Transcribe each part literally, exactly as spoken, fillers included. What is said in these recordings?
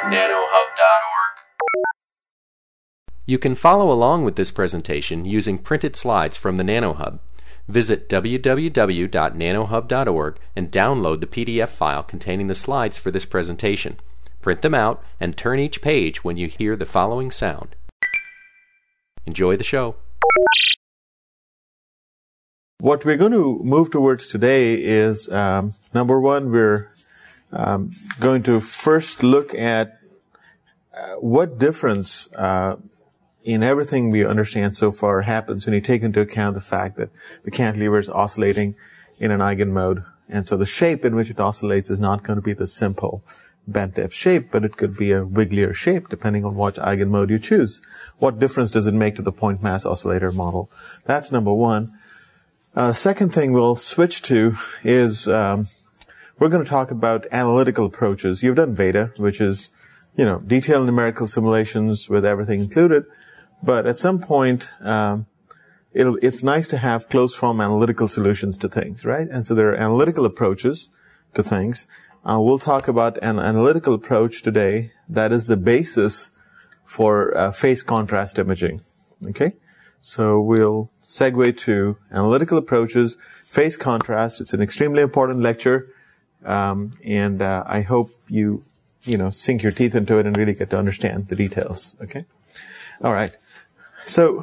nanohub dot org. You can follow along with this presentation using printed slides from the NanoHub. Visit w w w dot nanohub dot org and download the P D F file containing the slides for this presentation. Print them out and turn each page when you hear the following sound. Enjoy the show. What we're going to move towards today is, um, number one, we're um, going to first look at uh, what difference uh, in everything we understand so far happens when you take into account the fact that the cantilever is oscillating in an eigenmode. And so the shape in which it oscillates is not going to be the simple bent-tip shape, but it could be a wigglier shape depending on what eigenmode you choose. What difference does it make to the point mass oscillator model? That's number one. Uh, second thing we'll switch to is um, we're going to talk about analytical approaches. You've done VEDA, which is, you know, detailed numerical simulations with everything included. But at some point, um, it'll, it's nice to have closed-form analytical solutions to things, right? And so there are analytical approaches to things. Uh, we'll talk about an analytical approach today that is the basis for uh, phase contrast imaging. Okay? So we'll segue to analytical approaches, phase contrast. It's an extremely important lecture, um, and uh, I hope you, you know, sink your teeth into it and really get to understand the details. Okay? All right. So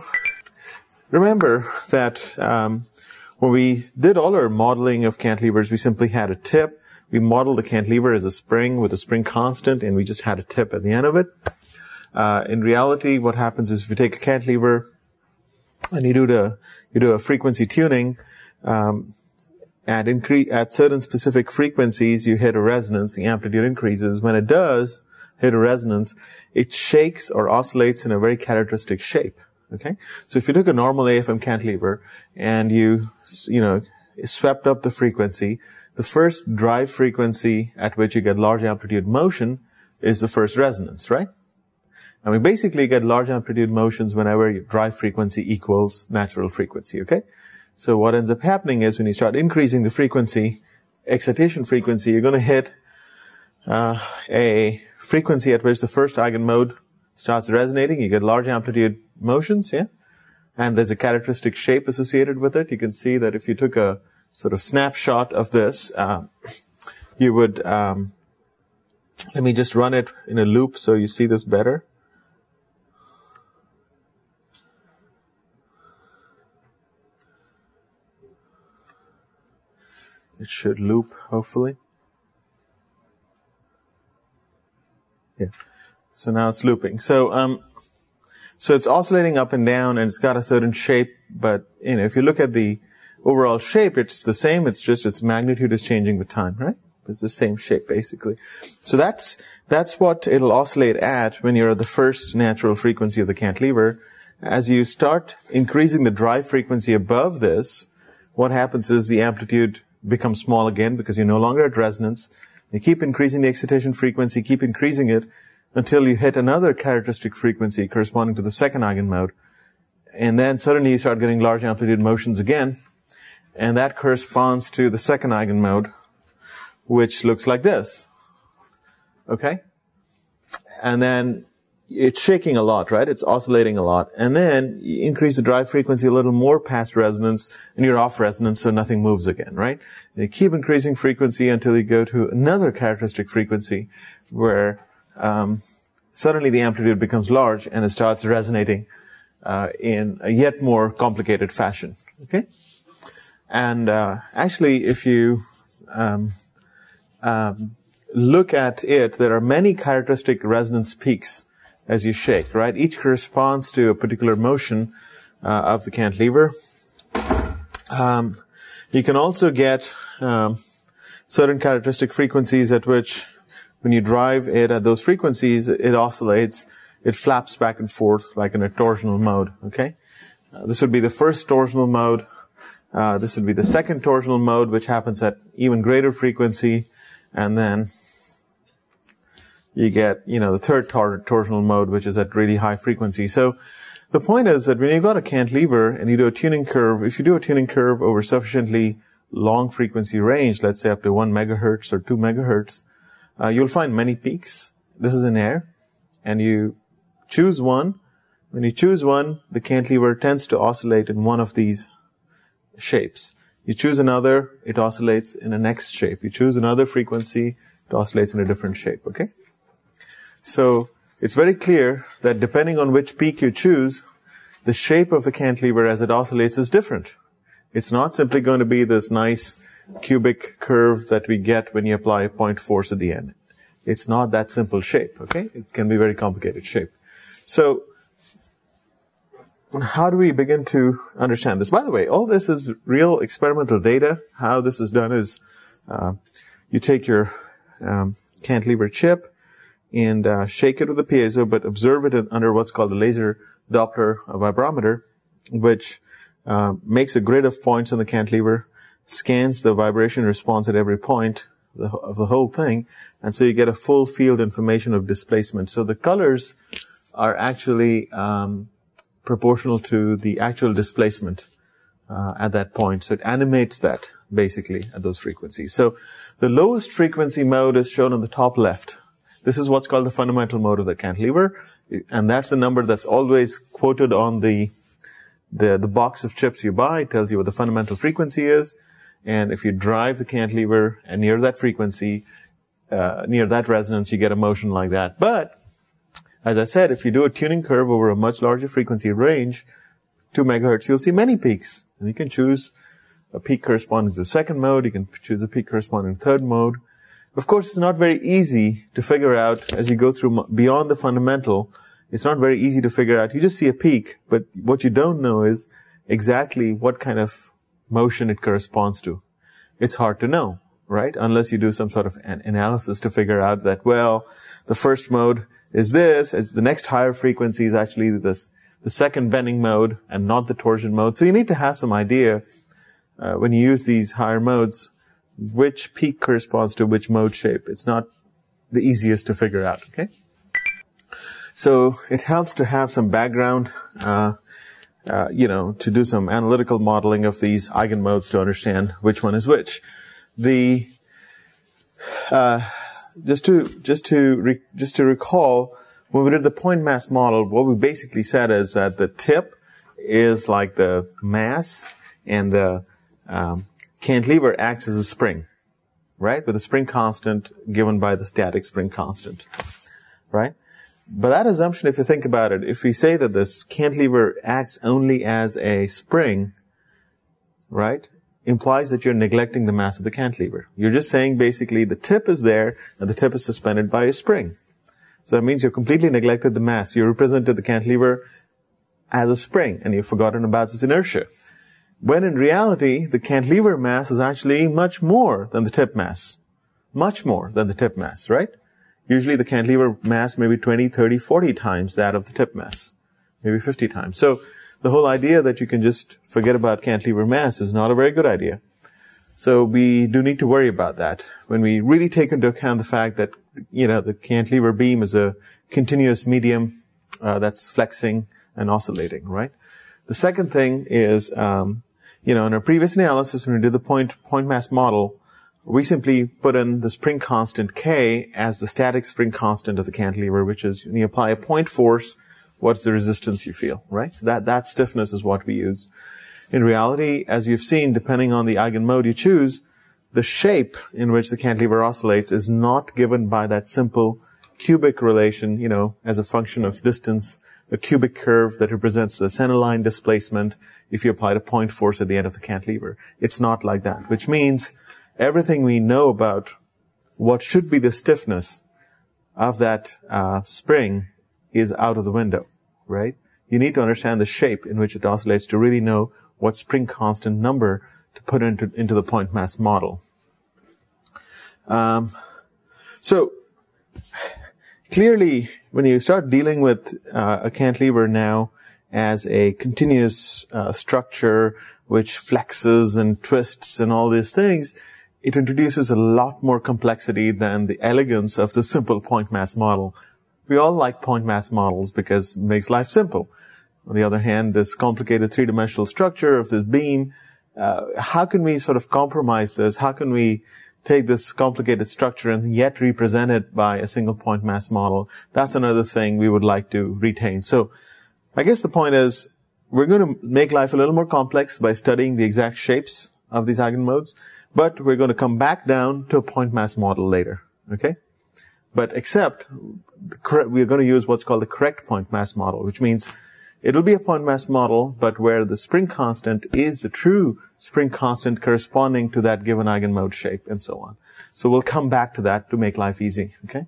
remember that um, when we did all our modeling of cantilevers, we simply had a tip. We modeled the cantilever as a spring with a spring constant, and we just had a tip at the end of it. Uh, in reality, what happens is if you take a cantilever and you do the you do a frequency tuning, um, at incre- at certain specific frequencies, you hit a resonance. The amplitude increases. When it does hit a resonance, it shakes or oscillates in a very characteristic shape. Okay, so if you took a normal A F M cantilever and you you know swept up the frequency, the first drive frequency at which you get large amplitude motion is the first resonance, right? And we basically get large amplitude motions whenever your drive frequency equals natural frequency, okay? So what ends up happening is when you start increasing the frequency, excitation frequency, you're going to hit uh, a frequency at which the first eigenmode starts resonating. You get large amplitude motions, yeah? And there's a characteristic shape associated with it. You can see that if you took a sort of snapshot of this, uh, you would, um, let me just run it in a loop so you see this better. It should loop, hopefully. Yeah. So now it's looping. So, um, so it's oscillating up and down, and it's got a certain shape, but, you know, if you look at the overall shape, it's the same. It's just its magnitude is changing with time, right? It's the same shape, basically. So that's, that's what it'll oscillate at when you're at the first natural frequency of the cantilever. As you start increasing the drive frequency above this, what happens is the amplitude becomes small again because you're no longer at resonance. You keep increasing the excitation frequency, keep increasing it until you hit another characteristic frequency corresponding to the second eigenmode. And then suddenly you start getting large amplitude motions again. And that corresponds to the second eigenmode, which looks like this. Okay? And then it's shaking a lot, right? It's oscillating a lot. And then you increase the drive frequency a little more past resonance, and you're off resonance, so nothing moves again, right? And you keep increasing frequency until you go to another characteristic frequency where um, suddenly the amplitude becomes large and it starts resonating uh, in a yet more complicated fashion. Okay? And uh, actually, if you um, um, look at it, there are many characteristic resonance peaks as you shake, right? Each corresponds to a particular motion uh, of the cantilever. Um, you can also get um, certain characteristic frequencies at which, when you drive it at those frequencies, it oscillates, it flaps back and forth like in a torsional mode, okay? Uh, this would be the first torsional mode. Uh, this would be the second torsional mode, which happens at even greater frequency, and then you get, you know, the third tor- torsional mode, which is at really high frequency. So the point is that when you've got a cantilever and you do a tuning curve, if you do a tuning curve over sufficiently long frequency range, let's say up to one megahertz or two megahertz, uh, you'll find many peaks. this is in air, and you choose one. When you choose one, the cantilever tends to oscillate in one of these shapes. You choose another, it oscillates in a next shape. You choose another frequency, it oscillates in a different shape, okay? So, it's very clear that depending on which peak you choose, the shape of the cantilever as it oscillates is different. It's not simply going to be this nice cubic curve that we get when you apply a point force at the end. It's not that simple shape, okay? It can be a very complicated shape. So, how do we begin to understand this? By the way, all this is real experimental data. How this is done is uh, you take your um, cantilever chip and uh, shake it with a piezo, but observe it under what's called a laser Doppler vibrometer, which uh, makes a grid of points on the cantilever, scans the vibration response at every point of the whole thing, and so you get a full field information of displacement. So the colors are actually um, proportional to the actual displacement uh, at that point. So it animates that, basically, at those frequencies. So the lowest frequency mode is shown on the top left. This is what's called the fundamental mode of the cantilever, and that's the number that's always quoted on the the, the box of chips you buy. It tells you what the fundamental frequency is, and if you drive the cantilever and near that frequency, uh, near that resonance, you get a motion like that. But as I said, if you do a tuning curve over a much larger frequency range, two megahertz, you'll see many peaks. And you can choose a peak corresponding to the second mode. You can choose a peak corresponding to the third mode. Of course, it's not very easy to figure out as you go through beyond the fundamental. It's not very easy to figure out. You just see a peak, but what you don't know is exactly what kind of motion it corresponds to. It's hard to know, right? Unless you do some sort of an analysis to figure out that, well, the first mode is this, as the next higher frequency is actually this, the second bending mode and not the torsion mode. So you need to have some idea, uh, when you use these higher modes, which peak corresponds to which mode shape. It's not the easiest to figure out, okay? So it helps to have some background, uh, uh, you know, to do some analytical modeling of these eigenmodes to understand which one is which. The, uh, Just to, just to, re, just to recall, when we did the point mass model, what we basically said is that the tip is like the mass and the, um, cantilever acts as a spring, right? With a spring constant given by the static spring constant, right? But that assumption, if you think about it, if we say that this cantilever acts only as a spring, right, implies that you're neglecting the mass of the cantilever. You're just saying basically the tip is there and the tip is suspended by a spring. So that means you've completely neglected the mass. You represented the cantilever as a spring and you've forgotten about its inertia. When in reality, the cantilever mass is actually much more than the tip mass. Much more than the tip mass, right? Usually the cantilever mass may be twenty, thirty, forty times that of the tip mass. Maybe fifty times. So the whole idea that you can just forget about cantilever mass is not a very good idea. So we do need to worry about that when we really take into account the fact that, you know, the cantilever beam is a continuous medium uh, that's flexing and oscillating, right? The second thing is, um, you know, in our previous analysis, when we did the point, point mass model, we simply put in the spring constant K as the static spring constant of the cantilever, which is when you apply a point force, what's the resistance you feel, right? So that, that stiffness is what we use. In reality, as you've seen, depending on the eigenmode you choose, the shape in which the cantilever oscillates is not given by that simple cubic relation, you know, as a function of distance, the cubic curve that represents the centerline displacement if you applied a point force at the end of the cantilever. It's not like that, which means everything we know about what should be the stiffness of that uh, spring is out of the window, right? You need to understand the shape in which it oscillates to really know what spring constant number to put into, into the point mass model. Um, so, clearly, when you start dealing with uh, a cantilever now as a continuous uh, structure which flexes and twists and all these things, it introduces a lot more complexity than the elegance of the simple point mass model. We all like point mass models because it makes life simple. On the other hand, this complicated three-dimensional structure of this beam, uh, how can we sort of compromise this? How can we take this complicated structure and yet represent it by a single point mass model. That's another thing we would like to retain. So I guess the point is we're going to make life a little more complex by studying the exact shapes of these eigenmodes, but we're going to come back down to a point mass model later. Okay? But except we're going to use what's called the correct point mass model, which means it'll be a point mass model, but where the spring constant is the true spring constant corresponding to that given eigenmode shape, and so on. So we'll come back to that to make life easy. Okay.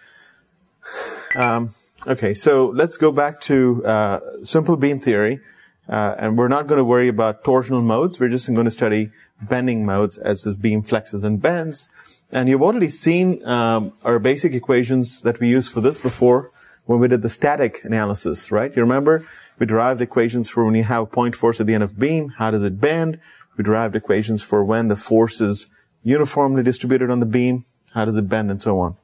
Um, okay. So let's go back to uh, simple beam theory, uh, and we're not going to worry about torsional modes. We're just going to study bending modes as this beam flexes and bends. And you've already seen um, our basic equations that we used for this before when we did the static analysis, right? You remember? We derived equations for when you have a point force at the end of beam, how does it bend? We derived equations for when the force is uniformly distributed on the beam, how does it bend, and so on.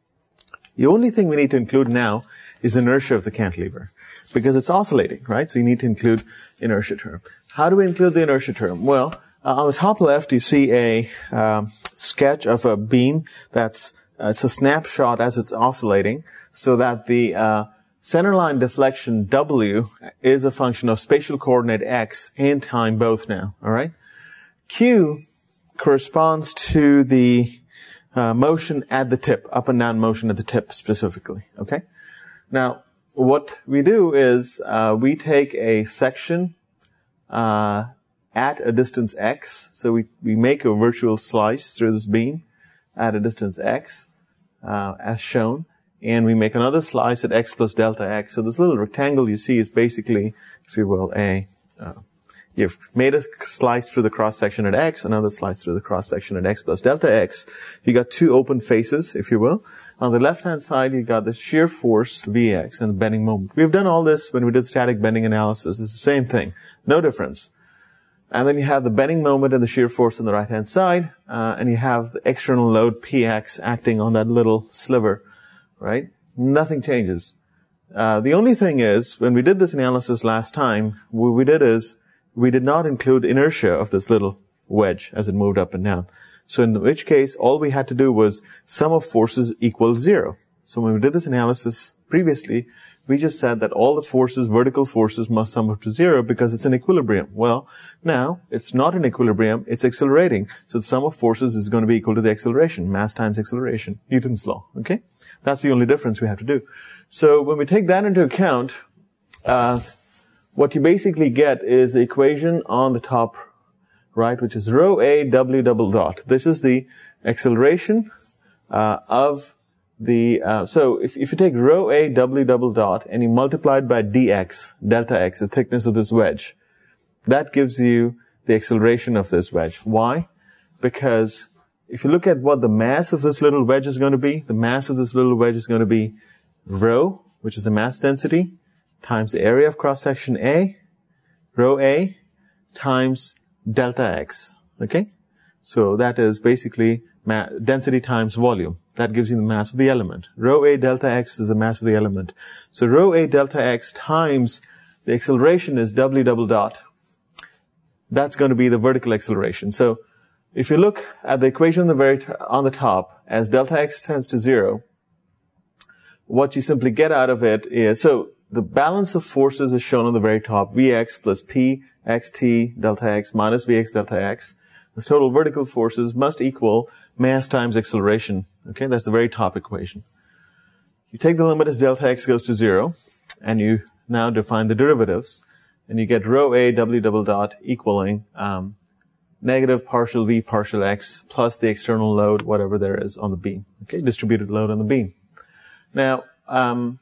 The only thing we need to include now is inertia of the cantilever, because it's oscillating, right? So you need to include inertia term. How do we include the inertia term? Well, uh, on the top left, you see a um, sketch of a beam that's, uh, it's a snapshot as it's oscillating, so that the uh, centerline deflection W is a function of spatial coordinate X and time both now, all right? Q corresponds to the uh, motion at the tip, up and down motion at the tip specifically, okay? Now, what we do is uh, we take a section uh, at a distance X, so we, we make a virtual slice through this beam at a distance X, uh, as shown, and we make another slice at x plus delta x. So this little rectangle you see is basically, if you will, a, uh, you've made a slice through the cross-section at x, another slice through the cross-section at x plus delta x. You got two open faces, if you will. On the left-hand side, you got the shear force, Vx, and the bending moment. We've done all this when we did static bending analysis. It's the same thing. No difference. And then you have the bending moment and the shear force on the right-hand side, uh, and you have the external load, Px, acting on that little sliver. Right? Nothing changes. Uh, the only thing is, when we did this analysis last time, what we did is, we did not include inertia of this little wedge as it moved up and down. So in which case, all we had to do was sum of forces equals zero. So when we did this analysis previously, we just said that all the forces, vertical forces, must sum up to zero because it's in equilibrium. Well, now, it's not in equilibrium, it's accelerating. So the sum of forces is going to be equal to the acceleration, mass times acceleration, Newton's law, okay? That's the only difference we have to do. So when we take that into account, uh, what you basically get is the equation on the top right, which is rho a w double dot. This is the acceleration uh, of the, uh, so if, if you take rho a w double dot and you multiply it by dx, delta x, the thickness of this wedge, that gives you the acceleration of this wedge. Why? Because if you look at what the mass of this little wedge is going to be, the mass of this little wedge is going to be rho, which is the mass density, times the area of cross-section A, rho A, times delta x. Okay? So that is basically ma- density times volume. That gives you the mass of the element. Rho A delta x is the mass of the element. So rho A delta x times the acceleration is w double dot. That's going to be the vertical acceleration. So if you look at the equation on the very t- on the top, as delta x tends to zero, what you simply get out of it is, so the balance of forces is shown on the very top, Vx plus P xt delta x minus Vx delta x. The total vertical forces must equal mass times acceleration. Okay, that's the very top equation. You take the limit as delta x goes to zero, and you now define the derivatives, and you get rho a w double dot equaling um, negative partial v partial x plus the external load, whatever there is on the beam. Okay, distributed load on the beam. Now, um,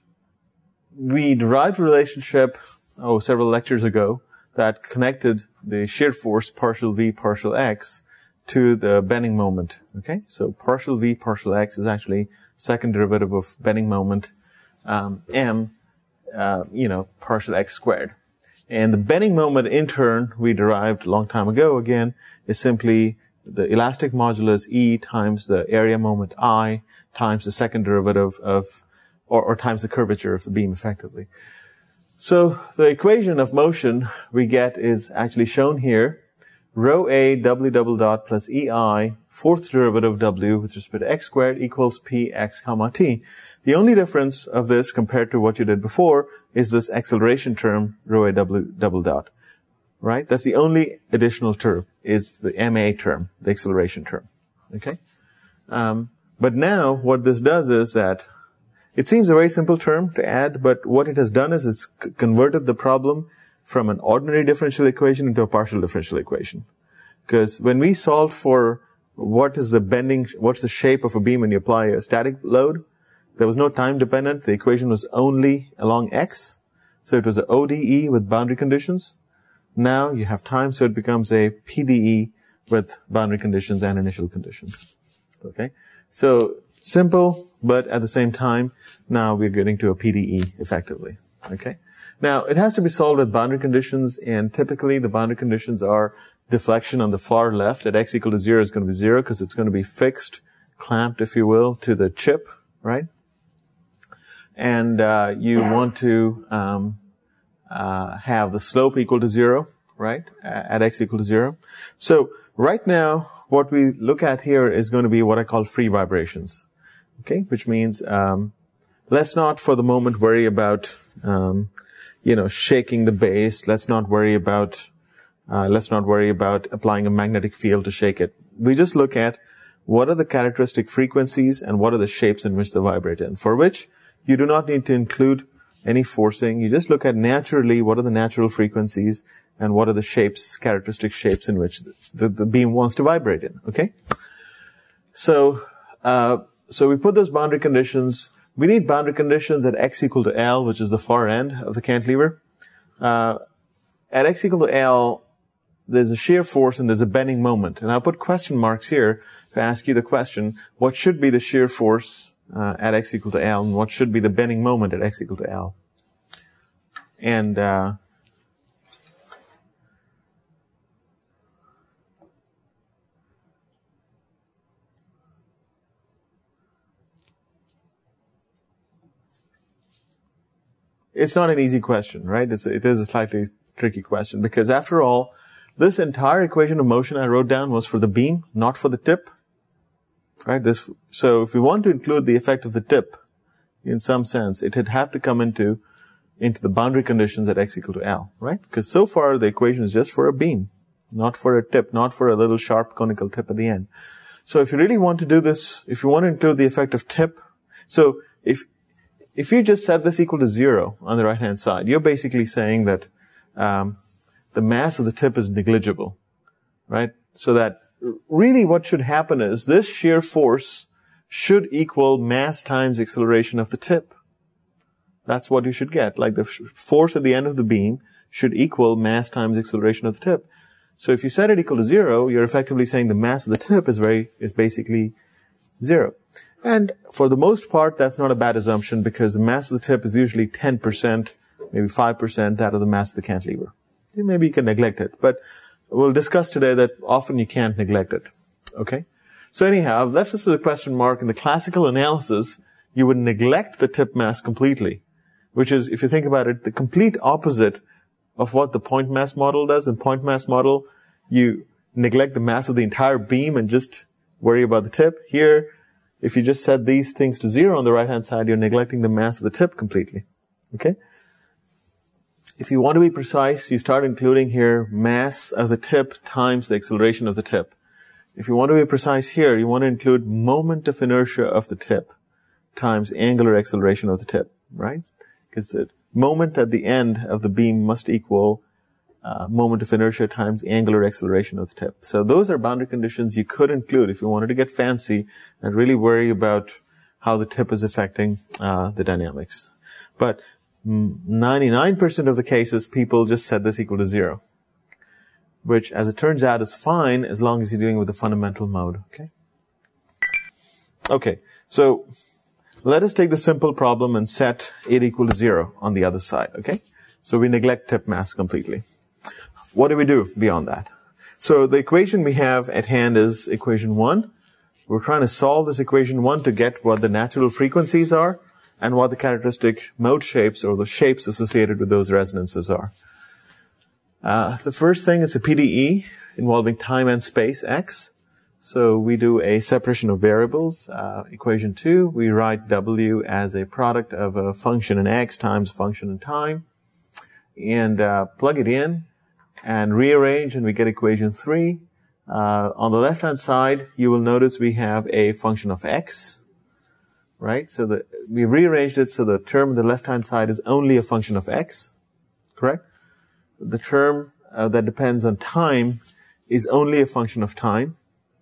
we derived a relationship, oh, several lectures ago, that connected the shear force partial v partial x to the bending moment. Okay, so partial v partial x is actually second derivative of bending moment um, m, uh, you know, partial x squared. And the bending moment, in turn, we derived a long time ago, again, is simply the elastic modulus E times the area moment I times the second derivative of, or, or times the curvature of the beam, effectively. So the equation of motion we get is actually shown here, rho A W double dot plus E I, fourth derivative of W with respect to x squared equals P x comma T. The only difference of this compared to what you did before is this acceleration term, rho A W double dot. Right? That's the only additional term, is the M A term, the acceleration term. Okay? Um, but now, what this does is that it seems a very simple term to add, but what it has done is it's c- converted the problem from an ordinary differential equation into a partial differential equation. Because when we solved for what is the bending, what's the shape of a beam when you apply a static load, there was no time dependent. The equation was only along x. So it was a O D E with boundary conditions. Now you have time, so it becomes a P D E with boundary conditions and initial conditions. Okay? So simple, but at the same time, now we're getting to a P D E effectively. Okay? Now, it has to be solved with boundary conditions, and typically the boundary conditions are deflection on the far left at x equal to zero is going to be zero because it's going to be fixed, clamped, if you will, to the chip, right? And uh, you want to um, uh, have the slope equal to zero, right, at x equal to zero. So right now, what we look at here is going to be what I call free vibrations, okay, which means um, let's not for the moment worry about um, you know, shaking the base. Let's not worry about, uh, let's not worry about applying a magnetic field to shake it. We just look at what are the characteristic frequencies and what are the shapes in which they vibrate in, for which you do not need to include any forcing. You just look at naturally what are the natural frequencies and what are the shapes, characteristic shapes in which the, the, the beam wants to vibrate in, okay? So, uh, so we put those boundary conditions. We need boundary conditions at x equal to L, which is the far end of the cantilever. Uh, at x equal to L, there's a shear force and there's a bending moment. And I'll put question marks here to ask you the question, what should be the shear force uh, at x equal to L, and what should be the bending moment at x equal to L? And uh, it's not an easy question, right? It's, it is a slightly tricky question because, after all, this entire equation of motion I wrote down was for the beam, not for the tip, right? This, so if we want to include the effect of the tip, in some sense, it would have to come into into the boundary conditions at x equal to L, right? Because so far the equation is just for a beam, not for a tip, not for a little sharp conical tip at the end. So if you really want to do this, if you want to include the effect of tip, so if If you just set this equal to zero on the right-hand side, you're basically saying that um, the mass of the tip is negligible, right? So that really what should happen is this shear force should equal mass times acceleration of the tip. That's what you should get. Like the force at the end of the beam should equal mass times acceleration of the tip. So if you set it equal to zero, you're effectively saying the mass of the tip is very is basically zero. And for the most part, that's not a bad assumption because the mass of the tip is usually ten percent, maybe five percent that of the mass of the cantilever. Maybe you can neglect it, but we'll discuss today that often you can't neglect it. Okay? So anyhow, I've left this as a question mark. In the classical analysis, you would neglect the tip mass completely, which is, if you think about it, the complete opposite of what the point mass model does. In point mass model, you neglect the mass of the entire beam and just worry about the tip. Here, if you just set these things to zero on the right-hand side, you're neglecting the mass of the tip completely. Okay? If you want to be precise, you start including here mass of the tip times the acceleration of the tip. If you want to be precise here, you want to include moment of inertia of the tip times angular acceleration of the tip, right? Because the moment at the end of the beam must equal uh, moment of inertia times angular acceleration of the tip. So those are boundary conditions you could include if you wanted to get fancy and really worry about how the tip is affecting uh, the dynamics. But ninety-nine percent of the cases, people just set this equal to zero, which, as it turns out, is fine as long as you're dealing with the fundamental mode. Okay? Okay, so let us take the simple problem and set it equal to zero on the other side. Okay? So we neglect tip mass completely. What do we do beyond that? So the equation we have at hand is equation one. We're trying to solve this equation one to get what the natural frequencies are and what the characteristic mode shapes or the shapes associated with those resonances are. Uh, the first thing is a P D E involving time and space x. So we do a separation of variables. Uh, equation two, we write W as a product of a function in x times a function in time. And uh, plug it in and rearrange, and we get equation three. Uh, on the left-hand side, you will notice we have a function of x, right? So the, we rearranged it so the term on the left-hand side is only a function of x, correct? The term uh, that depends on time is only a function of time.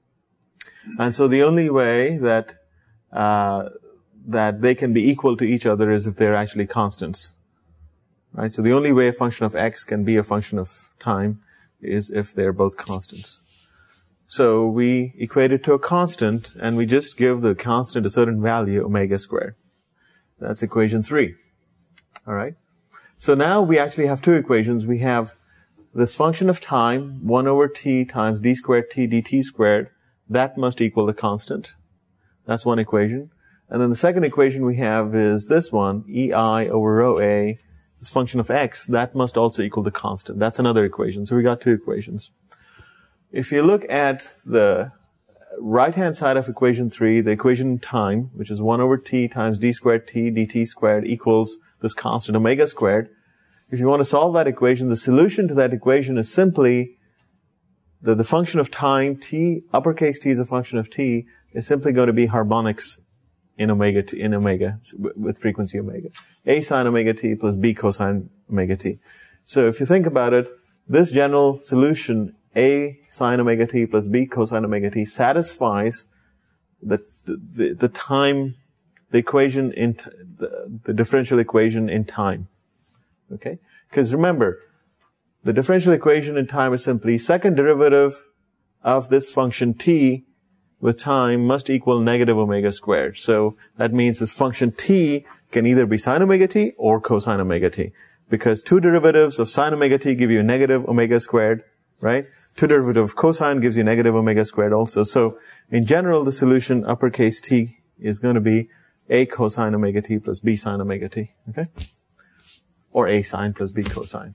And so the only way that uh, that they can be equal to each other is if they're actually constants, right? So the only way a function of x can be a function of time is if they're both constants. So we equate it to a constant, and we just give the constant a certain value, omega squared. That's equation three. All right? So now we actually have two equations. We have this function of time, one over t times d squared t dt squared. That must equal the constant. That's one equation. And then the second equation we have is this one, ei over rho a, this function of x. That must also equal the constant. That's another equation. So we got two equations. If you look at the right-hand side of equation three, the equation time, which is one over t times d squared t dt squared equals this constant omega squared. If you want to solve that equation, the solution to that equation is simply the, the function of time, t, uppercase t is a function of t, is simply going to be harmonics in omega t, in omega, with frequency omega. A sine omega t plus b cosine omega t. So if you think about it, this general solution, a sine omega t plus b cosine omega t, satisfies the, the, the time, the equation in, t- the, the differential equation in time. Okay? Because remember, the differential equation in time is simply second derivative of this function t with time must equal negative omega squared. So that means this function t can either be sine omega t or cosine omega t. Because two derivatives of sine omega t give you negative omega squared, right? Two derivative of cosine gives you negative omega squared also. So in general, the solution uppercase t is going to be a cosine omega t plus b sine omega t. Okay? Or a sine plus b cosine.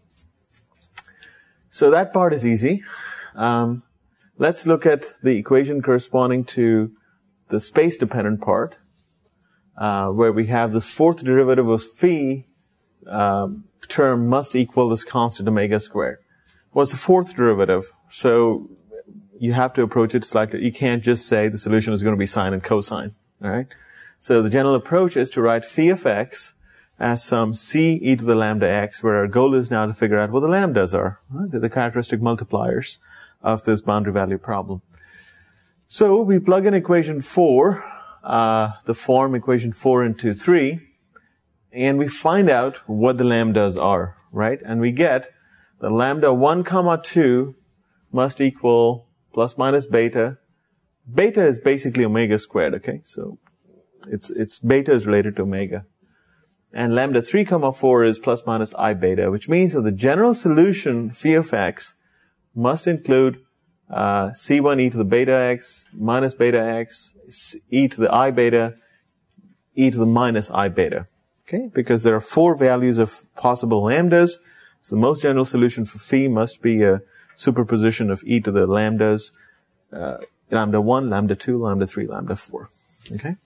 So that part is easy. Um, let's look at the equation corresponding to the space-dependent part, uh, where we have this fourth derivative of phi um, term must equal this constant omega squared. What's the fourth derivative? So you have to approach it slightly. You can't just say the solution is going to be sine and cosine. All right. So the general approach is to write phi of x as some c e to the lambda x, where our goal is now to figure out what the lambdas are. Right? They're the characteristic multipliers of this boundary value problem. So we plug in equation four, uh, the form equation four into three, and we find out what the lambdas are, right? And we get the lambda one comma two must equal plus minus beta. Beta is basically omega squared, okay? So it's, it's beta is related to omega. And lambda three comma four is plus minus I beta, which means that the general solution, phi of x, must include uh, c one e to the beta x, minus beta x, e to the I beta, e to the minus I beta. Okay? Because there are four values of possible lambdas. So the most general solution for phi must be a superposition of e to the lambdas, uh, lambda one, lambda two, lambda three, lambda four. Okay?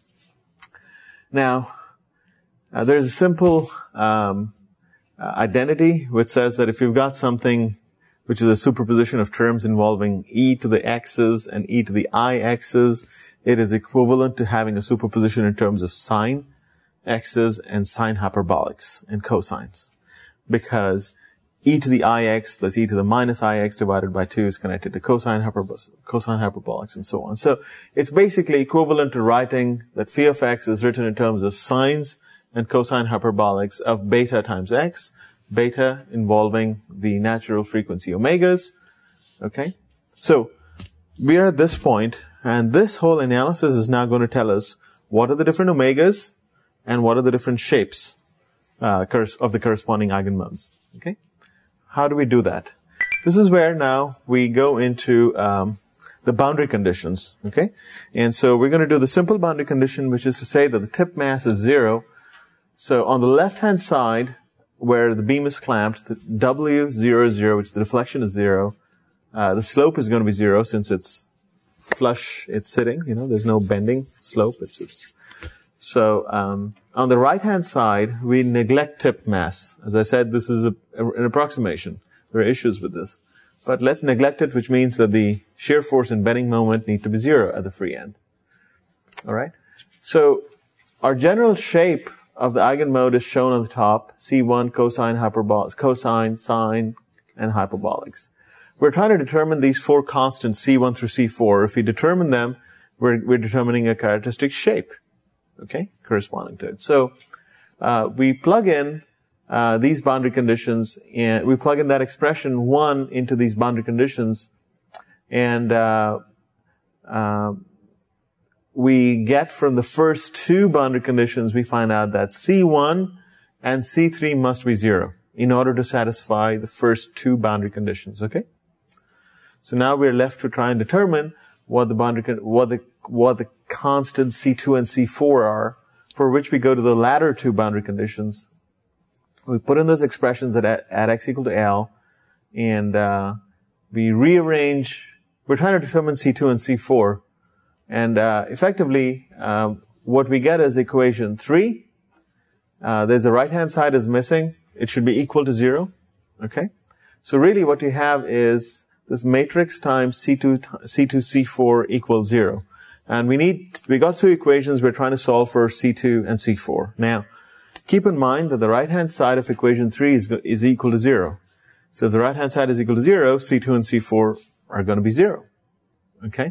Now, Uh, there's a simple um, uh, identity which says that if you've got something which is a superposition of terms involving e to the x's and e to the I x's, it is equivalent to having a superposition in terms of sine x's and sine hyperbolics and cosines. Because e to the ix plus e to the minus ix divided by two is connected to cosine, hyperbol- cosine hyperbolics and so on. So it's basically equivalent to writing that phi of x is written in terms of sines and cosine hyperbolics of beta times x, beta involving the natural frequency omegas. Okay? So, we are at this point, and this whole analysis is now going to tell us what are the different omegas and what are the different shapes uh, of the corresponding eigenmodes. Okay? How do we do that? This is where now we go into um, the boundary conditions. Okay? And so we're going to do the simple boundary condition, which is to say that the tip mass is zero. So on the left-hand side, where the beam is clamped, the W zero, zero, which the deflection is zero. Uh, the slope is going to be zero since it's flush, it's sitting, you know, there's no bending slope, it's, it's, so, um, on the right-hand side, we neglect tip mass. As I said, this is a, an approximation. There are issues with this. But let's neglect it, which means that the shear force and bending moment need to be zero at the free end. Alright? So, our general shape of the eigenmode is shown on the top, C one, cosine, hyperbolic, cosine, sine, and hyperbolics. We're trying to determine these four constants, C one through C four. If we determine them, we're, we're determining a characteristic shape, okay, corresponding to it. So, uh, we plug in, uh, these boundary conditions, and we plug in that expression one into these boundary conditions, and, uh, uh, we get from the first two boundary conditions, we find out that C one and C three must be zero in order to satisfy the first two boundary conditions, okay? So now we're left to try and determine what the boundary, what the, what the constants C two and C four are, for which we go to the latter two boundary conditions. We put in those expressions at, at x equal to L, and, uh, we rearrange, we're trying to determine C two and C four, and, uh, effectively, um, what we get is equation three. Uh, there's the right-hand side is missing. It should be equal to zero, okay? So really what you have is this matrix times C two, C two, C four equals zero. And we need, we got two equations, we're trying to solve for C two and C four. Now, keep in mind that the right-hand side of equation three is, is equal to zero. So if the right-hand side is equal to zero, C two and C four are going to be zero. Okay?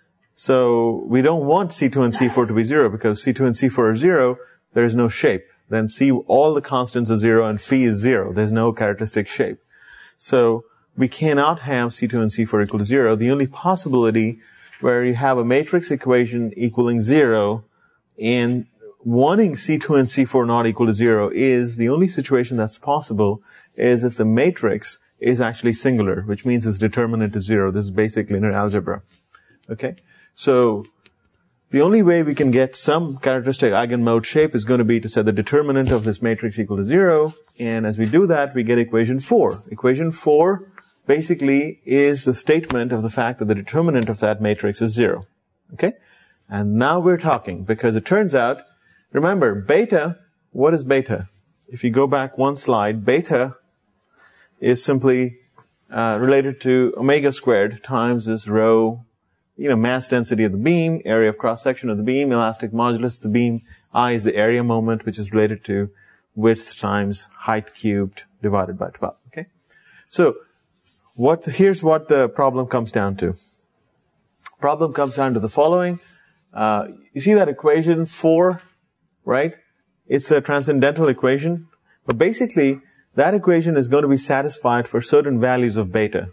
So we don't want C two and C four to be zero, because C two and C four are zero, there is no shape. Then C, all the constants are zero and phi is zero. There's no characteristic shape. So we cannot have C two and C four equal to zero. The only possibility where you have a matrix equation equaling zero and wanting C two and C four not equal to zero is, the only situation that's possible is if the matrix is actually singular, which means its determinant is zero. This is basic linear algebra. Okay? So, the only way we can get some characteristic eigenmode shape is going to be to set the determinant of this matrix equal to zero, and as we do that, we get equation four. Equation four basically is the statement of the fact that the determinant of that matrix is zero. Okay? And now we're talking, because it turns out, remember, beta, what is beta? If you go back one slide, beta is simply uh, related to omega squared times this rho, you know, mass density of the beam, area of cross-section of the beam, elastic modulus of the beam. I is the area moment, which is related to width times height cubed divided by twelve. Okay? So, what, here's what the problem comes down to. Problem comes down to the following. Uh, you see that equation four, right? It's a transcendental equation. But basically, that equation is going to be satisfied for certain values of beta.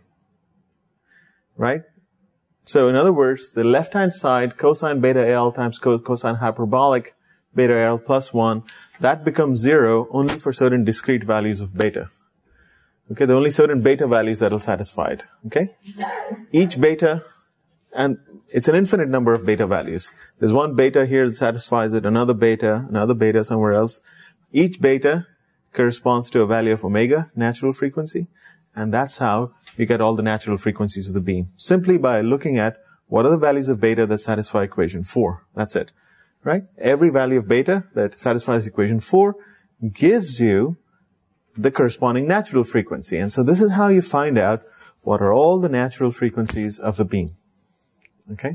Right? So, in other words, the left-hand side, cosine beta L times co cosine hyperbolic beta L plus one, that becomes zero only for certain discrete values of beta. Okay, there are only certain beta values that will satisfy it. Okay? Each beta, and it's an infinite number of beta values. There's one beta here that satisfies it, another beta, another beta somewhere else. Each beta corresponds to a value of omega, natural frequency, and that's how you get all the natural frequencies of the beam. Simply by looking at what are the values of beta that satisfy equation four. That's it. Right? Every value of beta that satisfies equation four gives you the corresponding natural frequency. And so this is how you find out what are all the natural frequencies of the beam. Okay?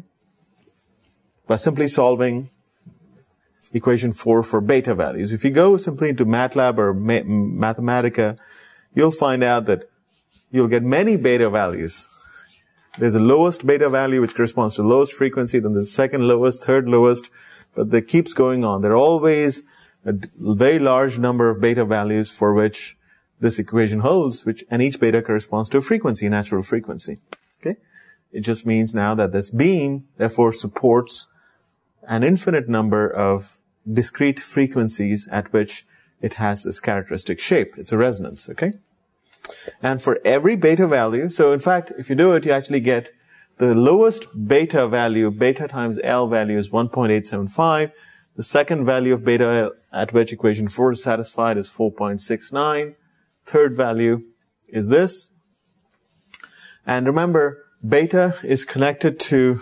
By simply solving equation four for beta values. If you go simply into MATLAB or Ma- Mathematica, you'll find out that you'll get many beta values. There's a lowest beta value which corresponds to the lowest frequency, then there's second lowest, third lowest, but that keeps going on. There are always a very large number of beta values for which this equation holds, which, and each beta corresponds to a frequency, natural frequency. Okay? It just means now that this beam, therefore, supports an infinite number of discrete frequencies at which it has this characteristic shape. It's a resonance, okay? And for every beta value, so in fact, if you do it, you actually get the lowest beta value, beta times L value is one point eight seven five. The second value of beta at which equation four is satisfied is four point six nine. Third value is this. And remember, beta is connected to,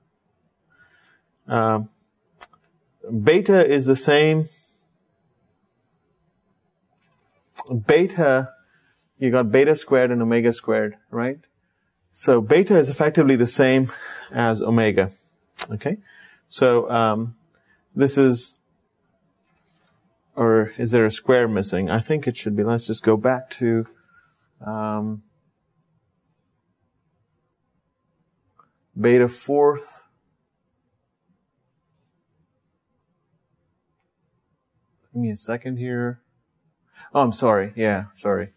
um, beta is the same, beta, you got beta squared and omega squared, right? So beta is effectively the same as omega, okay? So, um, this is, or is there a square missing? I think it should be. Let's just go back to, um, beta fourth. Give me a second here. Oh, I'm sorry. Yeah, sorry.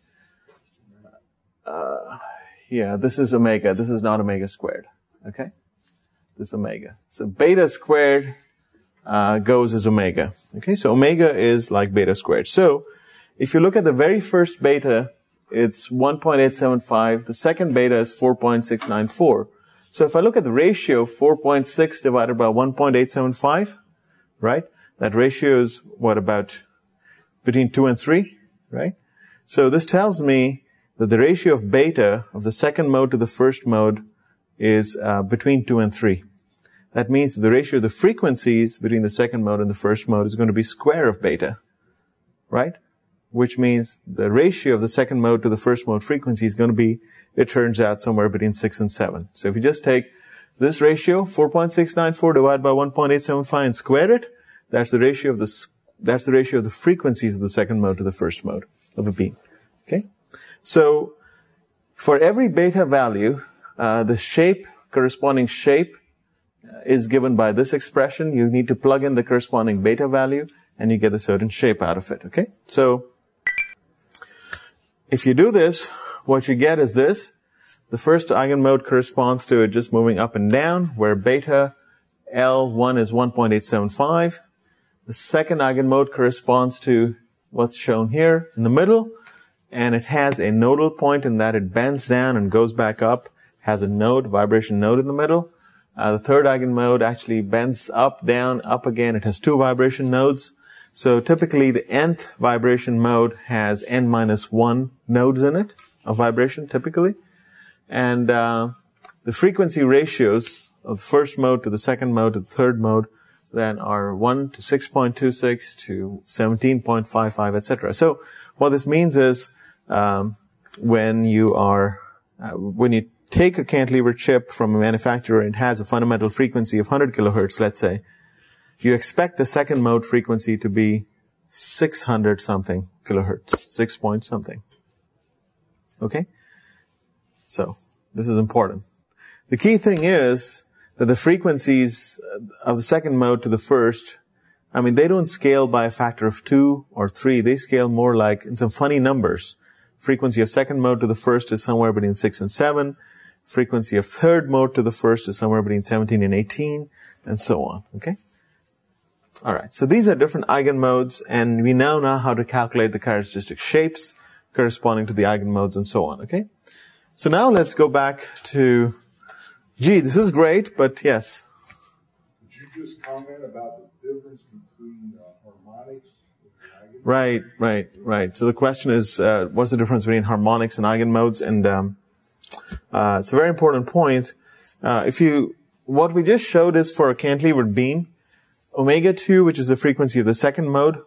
Uh, yeah, this is omega. This is not omega squared. Okay? This is omega. So beta squared uh, goes as omega. Okay? So omega is like beta squared. So if you look at the very first beta, it's one point eight seven five. The second beta is four point six nine four. So if I look at the ratio, four point six divided by one point eight seven five, right? That ratio is, what, about between two and three, right? So this tells me that the ratio of beta of the second mode to the first mode is uh, between two and three. That means the ratio of the frequencies between the second mode and the first mode is going to be square of beta, right? Which means the ratio of the second mode to the first mode frequency is going to be, it turns out, somewhere between six and seven. So if you just take this ratio, four point six nine four divided by one point eight seven five and square it, that's the ratio of the, that's the ratio of the frequencies of the second mode to the first mode of a beam. Okay? So, for every beta value, uh, the shape, corresponding shape, uh, is given by this expression. You need to plug in the corresponding beta value, and you get a certain shape out of it. Okay? So, if you do this, what you get is this. The first eigenmode corresponds to it just moving up and down, where beta L one is one point eight seven five. The second eigenmode corresponds to what's shown here in the middle, and it has a nodal point in that it bends down and goes back up, has a node, vibration node in the middle. Uh, the third eigenmode actually bends up, down, up again. It has two vibration nodes. So typically the nth vibration mode has n minus one nodes in it of vibration, typically. And uh, the frequency ratios of the first mode to the second mode to the third mode then are one to six point two six to seventeen point five five, et cetera. So what this means is um, when you are uh, when you take a cantilever chip from a manufacturer and it has a fundamental frequency of one hundred kilohertz, let's say, you expect the second mode frequency to be six hundred something kilohertz, six point something. Okay? So this is important. The key thing is that the frequencies of the second mode to the first, I mean, they don't scale by a factor of two or three. They scale more like in some funny numbers. Frequency of second mode to the first is somewhere between six and seven. Frequency of third mode to the first is somewhere between seventeen and eighteen, and so on. Okay? Alright, so these are different eigenmodes, and we now know how to calculate the characteristic shapes corresponding to the eigenmodes and so on. Okay? So now let's go back to, gee, this is great, but yes. Could you just comment about the difference between uh, harmonics and eigenmodes? Right, right, right. So the question is, uh, what's the difference between harmonics and eigenmodes? And um, uh, it's a very important point. Uh, if you, what we just showed is for a cantilevered beam, omega two, which is the frequency of the second mode,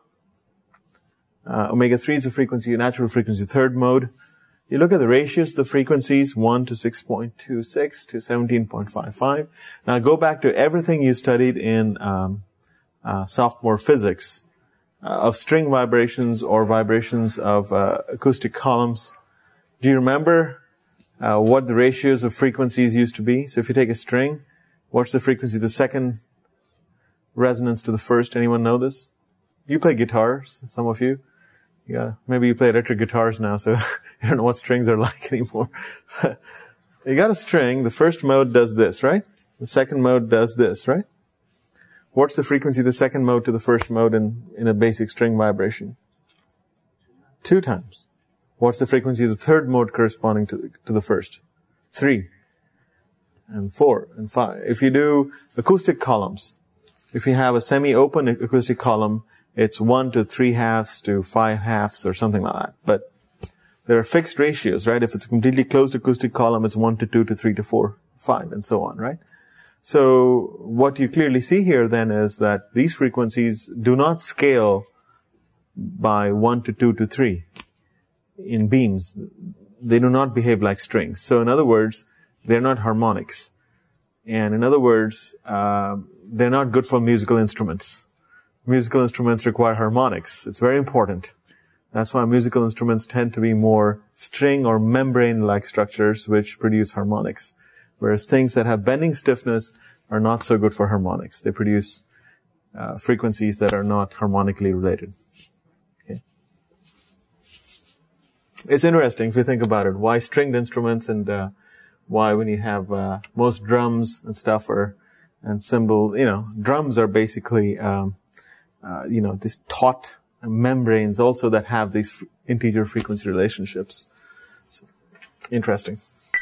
uh, omega three is the frequency, natural frequency, third mode. You look at the ratios of the frequencies, one to six point two six to seventeen point five five. Now go back to everything you studied in um, uh, sophomore physics uh, of string vibrations or vibrations of uh, acoustic columns. Do you remember uh, what the ratios of frequencies used to be? So if you take a string, what's the frequency of the second resonance to the first? Anyone know this? You play guitars, some of you. Yeah, maybe you play electric guitars now, so you don't know what strings are like anymore. You got a string, the first mode does this, right? The second mode does this, right? What's the frequency of the second mode to the first mode in, in a basic string vibration? Two times. What's the frequency of the third mode corresponding to the, to the first? Three. And four, and five. If you do acoustic columns, If you have a semi-open acoustic column, it's one to three halves to five halves or something like that. But there are fixed ratios, right? If it's a completely closed acoustic column, it's one to two to three to four, five, and so on, right? So what you clearly see here then is that these frequencies do not scale by one to two to three in beams. They do not behave like strings. So in other words, they're not harmonics. And in other words, uh, they're not good for musical instruments. Musical instruments require harmonics. It's very important. That's why musical instruments tend to be more string or membrane-like structures which produce harmonics. Whereas things that have bending stiffness are not so good for harmonics. They produce uh, frequencies that are not harmonically related. Okay. It's interesting if you think about it. Why stringed instruments and uh, why when you have uh, most drums and stuff are, and cymbals, you know, drums are basically, um, uh, you know, these taut membranes also that have these f- integer frequency relationships. So, interesting.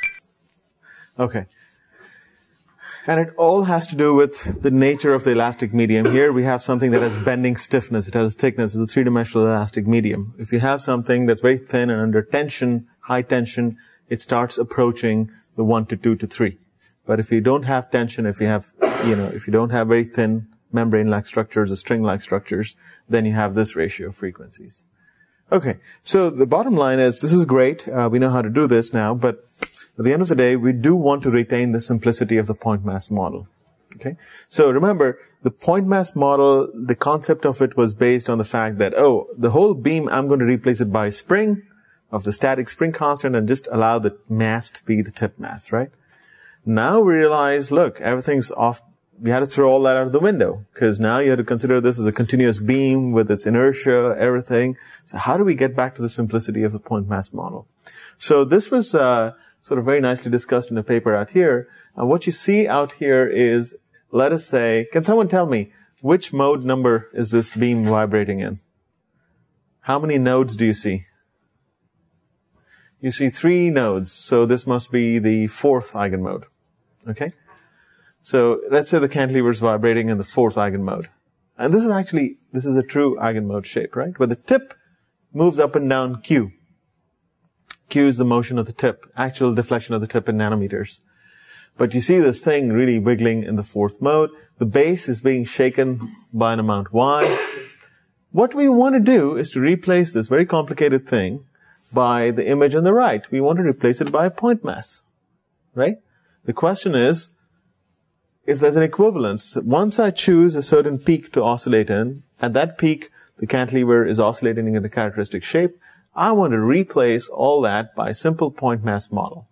Okay. And it all has to do with the nature of the elastic medium. Here we have something that has bending stiffness. It has thickness. It's a three-dimensional elastic medium. If you have something that's very thin and under tension, high tension, it starts approaching the one to two to three. But if you don't have tension, if you have, you know, if you don't have very thin membrane-like structures or string-like structures, then you have this ratio of frequencies. Okay. So the bottom line is this is great. Uh, we know how to do this now, but at the end of the day, we do want to retain the simplicity of the point mass model. Okay? So remember, the point mass model, the concept of it was based on the fact that, oh, the whole beam, I'm going to replace it by a spring of the static spring constant and just allow the mass to be the tip mass, right? Now we realize, look, everything's off. We had to throw all that out of the window because now you have to consider this as a continuous beam with its inertia, everything. So how do we get back to the simplicity of the point mass model? So this was, uh, sort of very nicely discussed in a paper out here. And what you see out here is, let us say, can someone tell me which mode number is this beam vibrating in? How many nodes do you see? You see three nodes, so this must be the fourth eigenmode. Okay? So let's say the cantilever is vibrating in the fourth eigenmode. And this is actually, this is a true eigenmode shape, right? Where the tip moves up and down Q. Q is the motion of the tip, actual deflection of the tip in nanometers. But you see this thing really wiggling in the fourth mode. The base is being shaken by an amount Y. What we want to do is to replace this very complicated thing by the image on the right. We want to replace it by a point mass, right? The question is, if there's an equivalence, once I choose a certain peak to oscillate in, at that peak, the cantilever is oscillating in a characteristic shape, I want to replace all that by a simple point mass model.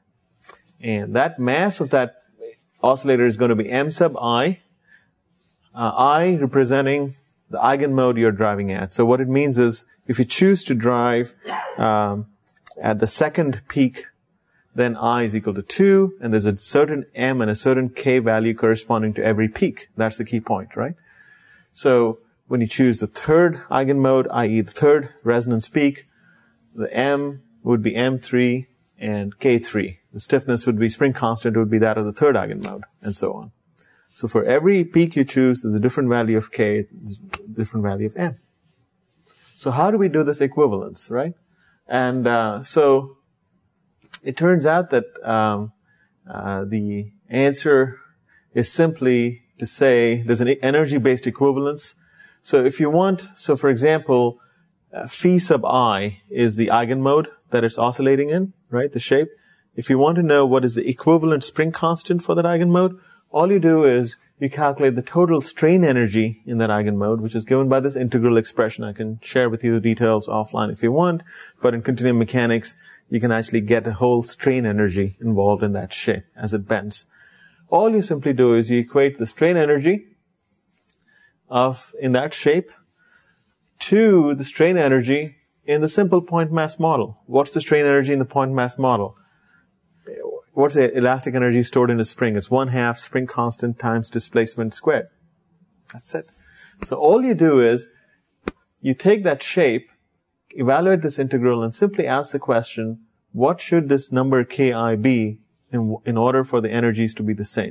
And that mass of that oscillator is going to be m sub I, uh, I representing the eigenmode you're driving at. So what it means is, if you choose to drive um, at the second peak, then I is equal to two, and there's a certain m and a certain k value corresponding to every peak. That's the key point, right? So when you choose the third eigenmode, that is the third resonance peak, the m would be m three and k three. The stiffness would be spring constant, would be that of the third eigenmode, and so on. So for every peak you choose, there's a different value of k, there's a different value of m. So how do we do this equivalence, right? And uh, so it turns out that um, uh, the answer is simply to say there's an energy-based equivalence. So if you want, so for example, uh, phi sub I is the eigenmode that it's oscillating in, right, the shape. If you want to know what is the equivalent spring constant for that eigenmode, all you do is you calculate the total strain energy in that eigenmode, which is given by this integral expression. I can share with you the details offline if you want, but in continuum mechanics, you can actually get a whole strain energy involved in that shape as it bends. All you simply do is you equate the strain energy of, in that shape, to the strain energy in the simple point mass model. What's the strain energy in the point mass model? What's the elastic energy stored in a spring? It's one half spring constant times displacement squared. That's it. So all you do is you take that shape, evaluate this integral, and simply ask the question, what should this number ki be in, in order for the energies to be the same?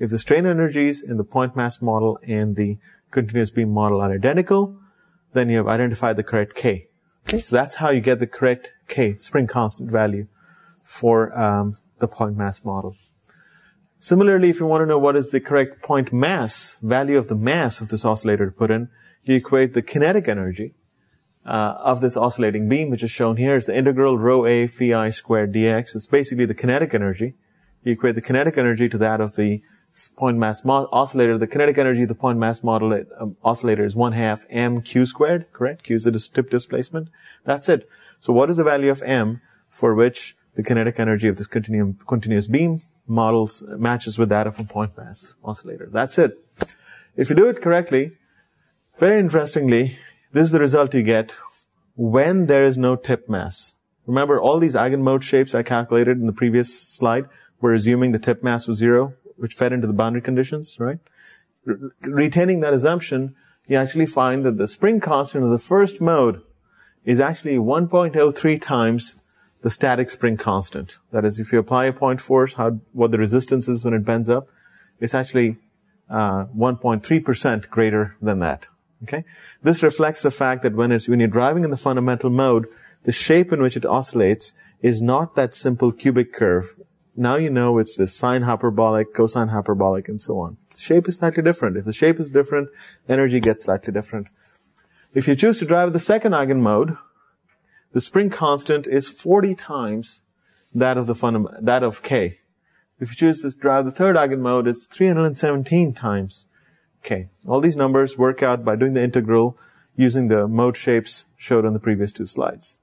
If the strain energies in the point mass model and the continuous beam model are identical, then you have identified the correct K. Okay, so that's how you get the correct K, spring constant value, for um, the point mass model. Similarly, if you want to know what is the correct point mass, value of the mass of this oscillator to put in, you equate the kinetic energy uh, of this oscillating beam, which is shown here as the integral rho a phi I squared dx. It's basically the kinetic energy. You equate the kinetic energy to that of the point mass mo- oscillator. The kinetic energy of the point mass model um, oscillator is one half m q squared, correct? Q is the dis- tip displacement. That's it. So what is the value of m for which the kinetic energy of this continuum, continuous beam models matches with that of a point mass oscillator? That's it. If you do it correctly, very interestingly, this is the result you get when there is no tip mass. Remember, all these eigenmode shapes I calculated in the previous slide were assuming the tip mass was zero, which fed into the boundary conditions, right? Re- retaining that assumption, you actually find that the spring constant of the first mode is actually one point zero three times the static spring constant. That is, if you apply a point force, how, what the resistance is when it bends up, it's actually uh, one point three percent greater than that. Okay? This reflects the fact that when it's, when you're driving in the fundamental mode, the shape in which it oscillates is not that simple cubic curve. Now you know it's the sine hyperbolic, cosine hyperbolic, and so on. The shape is slightly different. If the shape is different, energy gets slightly different. If you choose to drive the second eigenmode, the spring constant is forty times that of the fundam- that of K. If you choose to drive the third eigenmode, it's three hundred seventeen times K. All these numbers work out by doing the integral using the mode shapes showed on the previous two slides.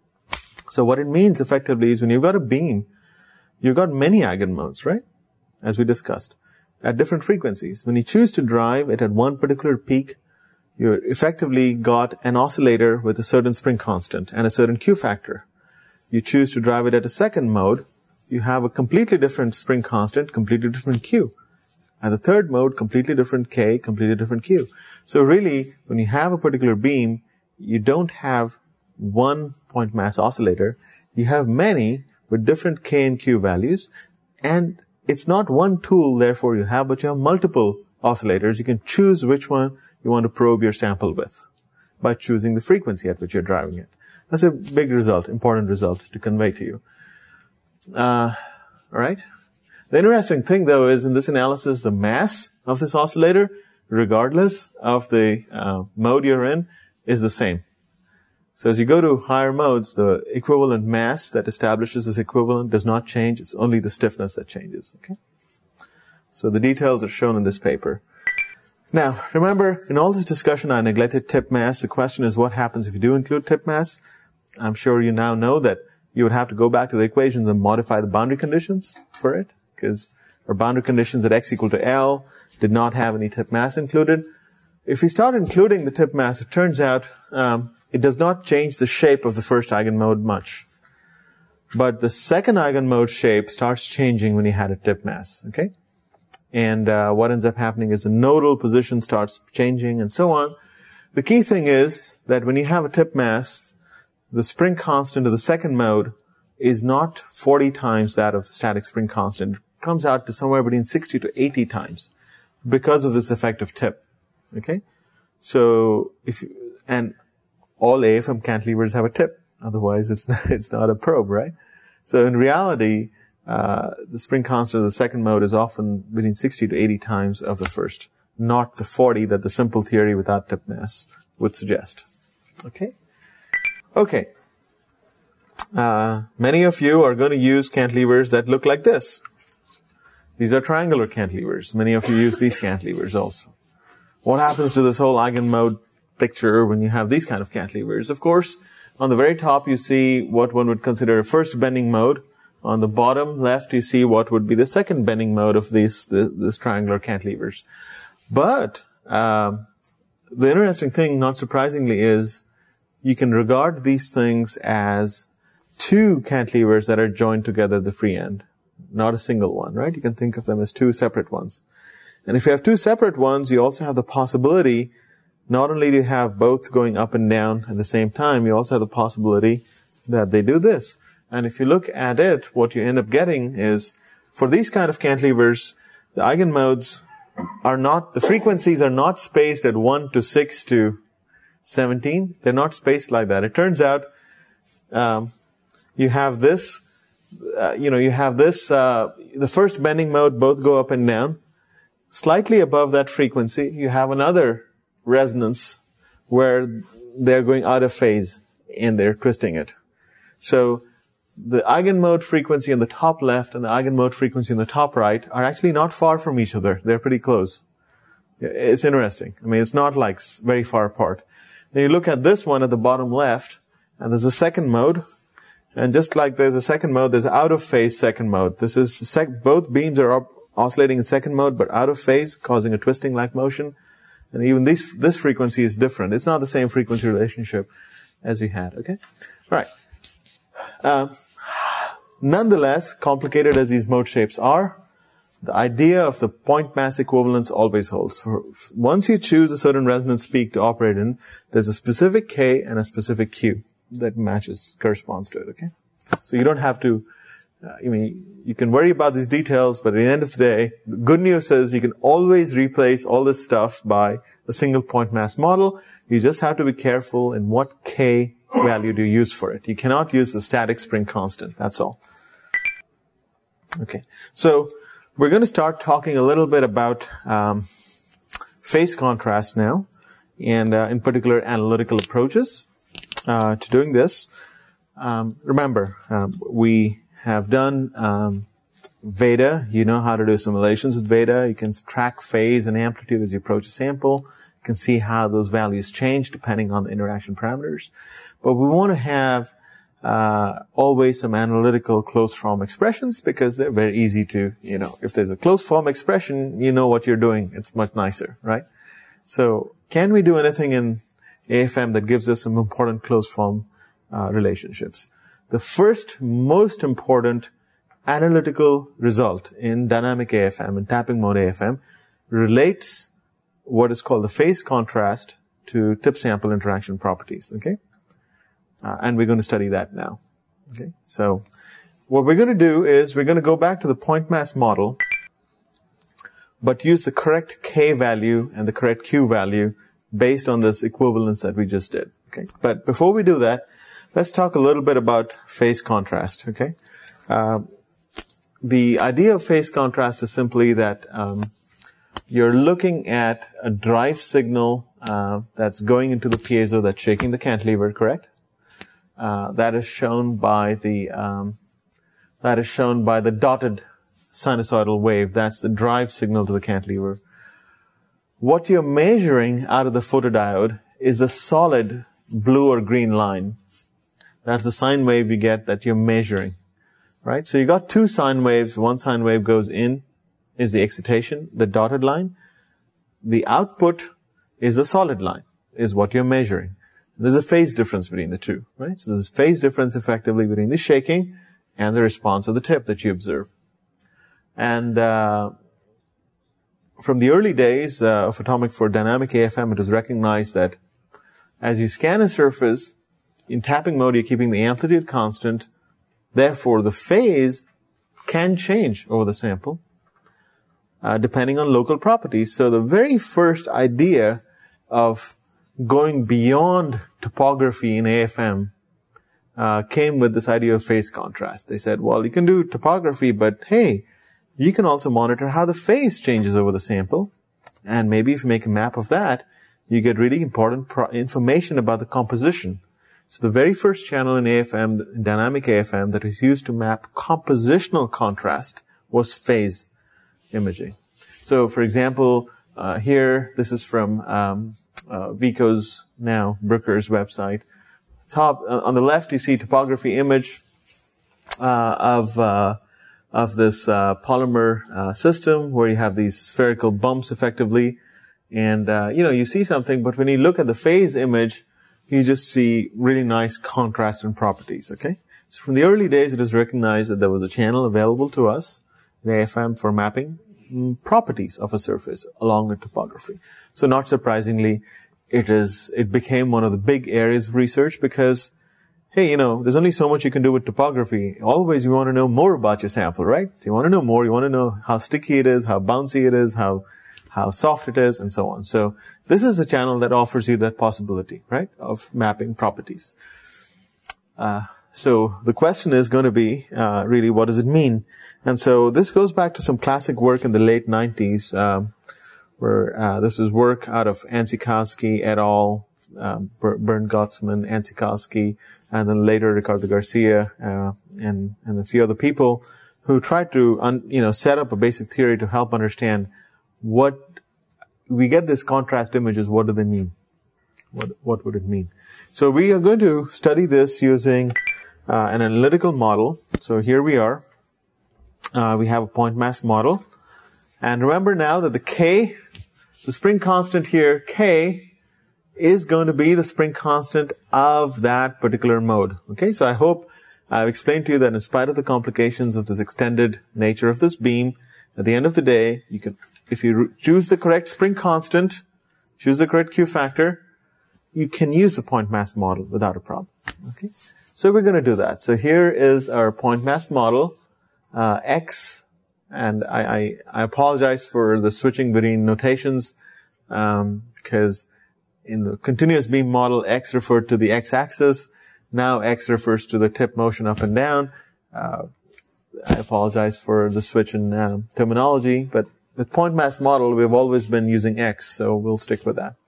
So what it means effectively is when you've got a beam, you've got many eigenmodes, right? As we discussed, at different frequencies. When you choose to drive it at one particular peak, you effectively got an oscillator with a certain spring constant and a certain Q factor. You choose to drive it at a second mode, you have a completely different spring constant, completely different Q. At the third mode, completely different K, completely different Q. So really, when you have a particular beam, you don't have one point mass oscillator, you have many with different K and Q values, and it's not one tool, therefore, you have, but you have multiple oscillators. You can choose which one you want to probe your sample with by choosing the frequency at which you're driving it. That's a big result, important result to convey to you. Uh, all right. The interesting thing, though, is in this analysis, the mass of this oscillator, regardless of the uh, mode you're in, is the same. So as you go to higher modes, the equivalent mass that establishes this equivalent does not change. It's only the stiffness that changes. Okay. So the details are shown in this paper. Now, remember, in all this discussion, I neglected tip mass. The question is, what happens if you do include tip mass? I'm sure you now know that you would have to go back to the equations and modify the boundary conditions for it, because our boundary conditions at x equal to L did not have any tip mass included. If we start including the tip mass, it turns out um, it does not change the shape of the first eigenmode much. But the second eigenmode shape starts changing when you had a tip mass, okay? And uh, what ends up happening is the nodal position starts changing and so on. The key thing is that when you have a tip mass, the spring constant of the second mode is not forty times that of the static spring constant. It comes out to somewhere between sixty to eighty times because of this effective tip. Okay? So, if, and all A F M cantilevers have a tip. Otherwise, it's not, it's not a probe, right? So in reality, uh, the spring constant of the second mode is often between sixty to eighty times of the first, not the forty that the simple theory without tip mass would suggest. Okay? Okay. Uh, many of you are going to use cantilevers that look like this. These are triangular cantilevers. Many of you use these cantilevers also. What happens to this whole eigenmode picture when you have these kind of cantilevers? Of course, on the very top you see what one would consider a first bending mode. On the bottom left you see what would be the second bending mode of these, the, these triangular cantilevers. But um, the interesting thing, not surprisingly, is you can regard these things as two cantilevers that are joined together at the free end, not a single one, right? You can think of them as two separate ones. And if you have two separate ones, you also have the possibility, not only do you have both going up and down at the same time, you also have the possibility that they do this. And if you look at it, what you end up getting is, for these kind of cantilevers, the eigenmodes are not, the frequencies are not spaced at one to six to seventeen. They're not spaced like that. It turns out, um, you have this, uh, you know, you have this, uh, the first bending mode both go up and down. Slightly above that frequency, you have another resonance where they're going out of phase and they're twisting it. So the eigenmode frequency in the top left and the eigenmode frequency in the top right are actually not far from each other. They're pretty close. It's interesting. I mean, it's not like very far apart. Then you look at this one at the bottom left, and there's a second mode. And just like there's a second mode, there's out of phase second mode. This is the sec- both beams are up, oscillating in second mode, but out of phase, causing a twisting-like motion. And even this, this frequency is different. It's not the same frequency relationship as we had, okay? All right. Uh, nonetheless, complicated as these mode shapes are, the idea of the point mass equivalence always holds. For, once you choose a certain resonance peak to operate in, there's a specific K and a specific Q that matches, corresponds to it, okay? So you don't have to, uh, I mean, you can worry about these details, but at the end of the day, the good news is you can always replace all this stuff by a single point mass model. You just have to be careful in what K value do you use for it. You cannot use the static spring constant, that's all. Okay, so we're going to start talking a little bit about um, phase contrast now, and uh, in particular analytical approaches uh, to doing this. Um, remember, um, we have done um, Veda. You know how to do simulations with Veda. You can track phase and amplitude as you approach a sample. You can see how those values change depending on the interaction parameters. But we want to have uh always some analytical closed form expressions because they're very easy to, you know, if there's a closed form expression, you know what you're doing. It's much nicer, right? So can we do anything in A F M that gives us some important closed form uh, relationships? The first most important analytical result in dynamic A F M and tapping mode A F M relates what is called the phase contrast to tip sample interaction properties, okay? Uh, and we're going to study that now. Okay, so what we're going to do is we're going to go back to the point mass model, but use the correct K value and the correct Q value based on this equivalence that we just did. Okay, but before we do that, let's talk a little bit about phase contrast. Okay, uh, the idea of phase contrast is simply that um, you're looking at a drive signal uh, that's going into the piezo that's shaking the cantilever, correct? Uh, that is shown by the um, that is shown by the dotted sinusoidal wave. That's the drive signal to the cantilever. What you're measuring out of the photodiode is the solid blue or green line. That's the sine wave you get that you're measuring, right? So you got two sine waves. One sine wave goes in, is the excitation, the dotted line. The output is the solid line, is what you're measuring. There's a phase difference between the two, right? So there's a phase difference effectively between the shaking and the response of the tip that you observe. And uh, from the early days uh, of atomic for dynamic A F M, it was recognized that as you scan a surface, in tapping mode, you're keeping the amplitude constant. Therefore, the phase can change over the sample uh, depending on local properties. So the very first idea of going beyond topography in A F M uh, came with this idea of phase contrast. They said, well, you can do topography, but hey, you can also monitor how the phase changes over the sample. And maybe if you make a map of that, you get really important pro- information about the composition. So the very first channel in A F M, in dynamic A F M, that was used to map compositional contrast was phase imaging. So, for example, uh, here, this is from um, uh, Vico's now, Brooker's website. Top uh, on the left, you see topography image uh, of uh, of this uh, polymer uh, system where you have these spherical bumps, effectively, and uh, you know you see something. But when you look at the phase image, you just see really nice contrast and properties. Okay, so from the early days, it was recognized that there was a channel available to us in A F M for mapping properties of a surface along with topography. So not surprisingly, it is, it became one of the big areas of research because, hey, you know, there's only so much you can do with topography. Always you want to know more about your sample, right? So you want to know more. You want to know how sticky it is, how bouncy it is, how, how soft it is, and so on. So this is the channel that offers you that possibility, right, of mapping properties. Uh, so the question is going to be, uh, really, what does it mean? And so this goes back to some classic work in the late nineties, um, where, uh, this is work out of Ansikowski et al., um, Bernd Gottsman, Ansikowski, and then later Ricardo Garcia, uh, and, and a few other people who tried to, un, you know, set up a basic theory to help understand what, we get this contrast images, what do they mean? What, what would it mean? So we are going to study this using uh, an analytical model. So here we are. Uh, we have a point mass model. And remember now that the K, the spring constant here, K, is going to be the spring constant of that particular mode. Okay, so I hope I've explained to you that in spite of the complications of this extended nature of this beam, at the end of the day, you can, if you choose the correct spring constant, choose the correct Q factor, you can use the point mass model without a problem. Okay, so we're going to do that. So here is our point mass model, uh, X, and I, I, I apologize for the switching between notations, um, because in the continuous beam model, X referred to the X-axis. Now X refers to the tip motion up and down. Uh, I apologize for the switch in uh, terminology, but with point mass model, we've always been using X, so we'll stick with that.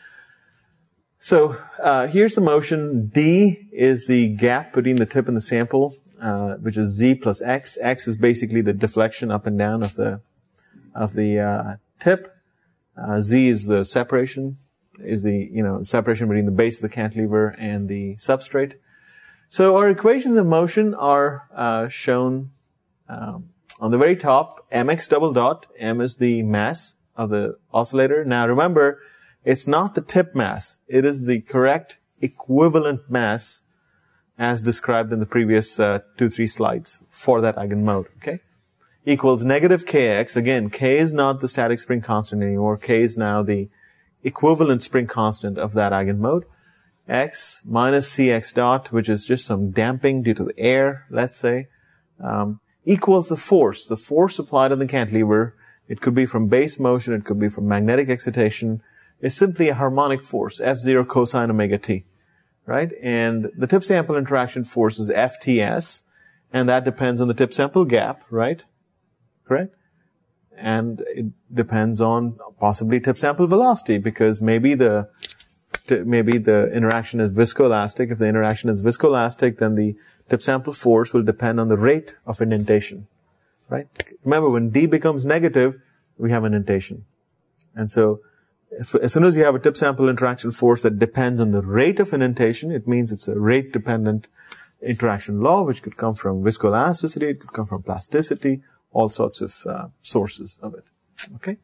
So uh, here's the motion. D is the gap between the tip and the sample, uh, which is Z plus X. X is basically the deflection up and down of the of the uh, tip. Uh, Z is the separation, is the you know separation between the base of the cantilever and the substrate. So our equations of motion are uh, shown um, on the very top. Mx double dot. M is the mass of the oscillator. Now remember, it's not the tip mass. It is the correct equivalent mass as described in the previous uh, two, three slides for that eigenmode, okay? Equals negative kx. Again, k is not the static spring constant anymore. K is now the equivalent spring constant of that eigenmode. X minus cx dot, which is just some damping due to the air, let's say, um, equals the force. The force applied on the cantilever. It could be from base motion. It could be from magnetic excitation. Is simply a harmonic force, F zero cosine omega t, right? And the tip sample interaction force is F T S, and that depends on the tip sample gap, right? Correct? And it depends on possibly tip sample velocity, because maybe the maybe the interaction is viscoelastic. If the interaction is viscoelastic, then the tip sample force will depend on the rate of indentation, right? Remember, when D becomes negative, we have indentation. And so If, as soon as you have a tip sample interaction force that depends on the rate of indentation, it means it's a rate-dependent interaction law, which could come from viscoelasticity, it could come from plasticity, all sorts of uh, sources of it. Okay?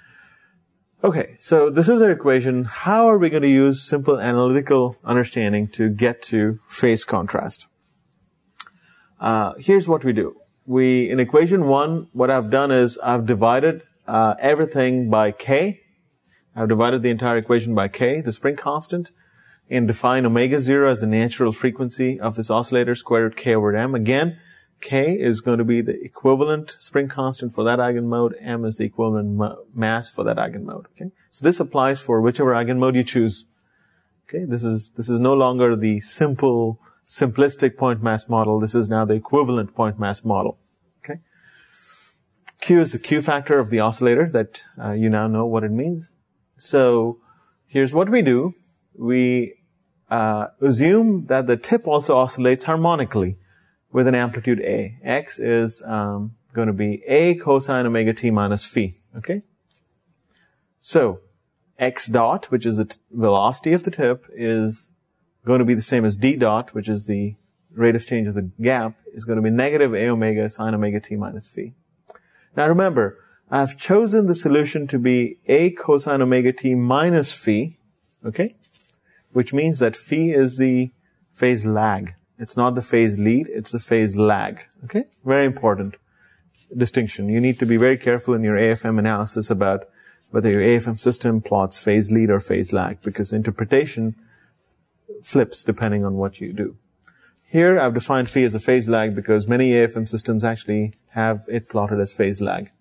Okay, so this is our equation. How are we going to use simple analytical understanding to get to phase contrast? Uh, here's what we do. We, in equation one, what I've done is I've divided uh, everything by K. I've divided the entire equation by K, the spring constant, and define omega zero as the natural frequency of this oscillator, square root K over M. Again, K is going to be the equivalent spring constant for that eigenmode. M is the equivalent mass for that eigenmode. Okay, so this applies for whichever eigenmode you choose. Okay, this is this is no longer the simple, simplistic point mass model. This is now the equivalent point mass model. Okay, Q is the Q factor of the oscillator that uh, you now know what it means. So here's what we do. We uh, assume that the tip also oscillates harmonically with an amplitude A. X is um, going to be A cosine omega t minus phi. Okay? So x dot, which is the t- velocity of the tip, is going to be the same as d dot, which is the rate of change of the gap, is going to be negative A omega sine omega t minus phi. Now remember, I've chosen the solution to be A cosine omega t minus phi, okay? Which means that phi is the phase lag. It's not the phase lead, it's the phase lag, okay? Very important distinction. You need to be very careful in your A F M analysis about whether your A F M system plots phase lead or phase lag, because interpretation flips depending on what you do. Here I've defined phi as a phase lag because many A F M systems actually have it plotted as phase lag.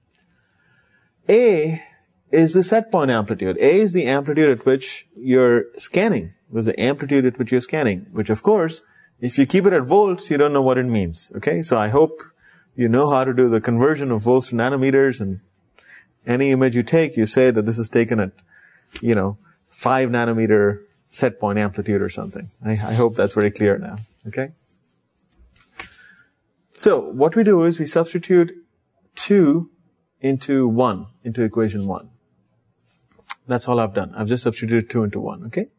A is the set point amplitude. A is the amplitude at which you're scanning. There's the amplitude at which you're scanning, which of course, if you keep it at volts, you don't know what it means. Okay, so I hope you know how to do the conversion of volts to nanometers, and any image you take, you say that this is taken at, you know, five nanometer set point amplitude or something. I, I hope that's very clear now. Okay? So, what we do is we substitute two into one, into equation one. That's all I've done. I've just substituted two into one, okay?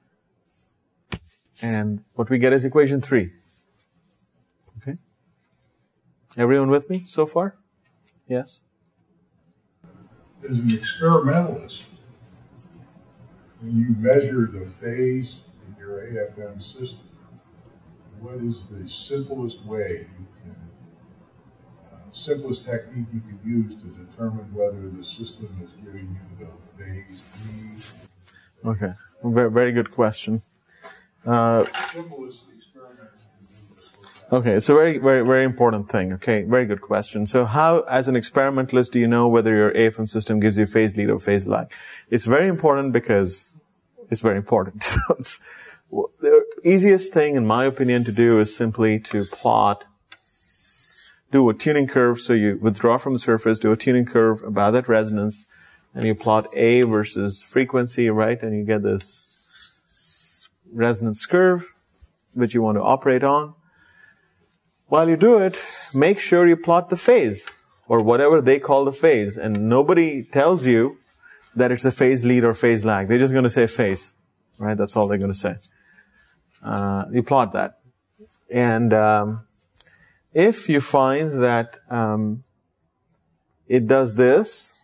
And what we get is equation three. Okay? Everyone with me so far? Yes? As an experimentalist, when you measure the phase in your A F M system, what is the simplest way you can, uh, simplest technique you can use to determine whether the system is giving you the phase lead? Okay, very, very good question. Uh, simplest experiment you can do this. Okay, it's a very, very, very important thing. Okay, very good question. So how, as an experimentalist, do you know whether your A F M system gives you phase lead or phase lag? It's very important because it's very important. So it's, the easiest thing, in my opinion, to do is simply to plot, do a tuning curve. So you withdraw from the surface, do a tuning curve about that resonance, and you plot A versus frequency, right? And you get this resonance curve, which you want to operate on. While you do it, make sure you plot the phase, or whatever they call the phase. And nobody tells you that it's a phase lead or phase lag. They're just going to say phase, right? That's all they're going to say. Uh, you plot that. And um, if you find that um, it does this,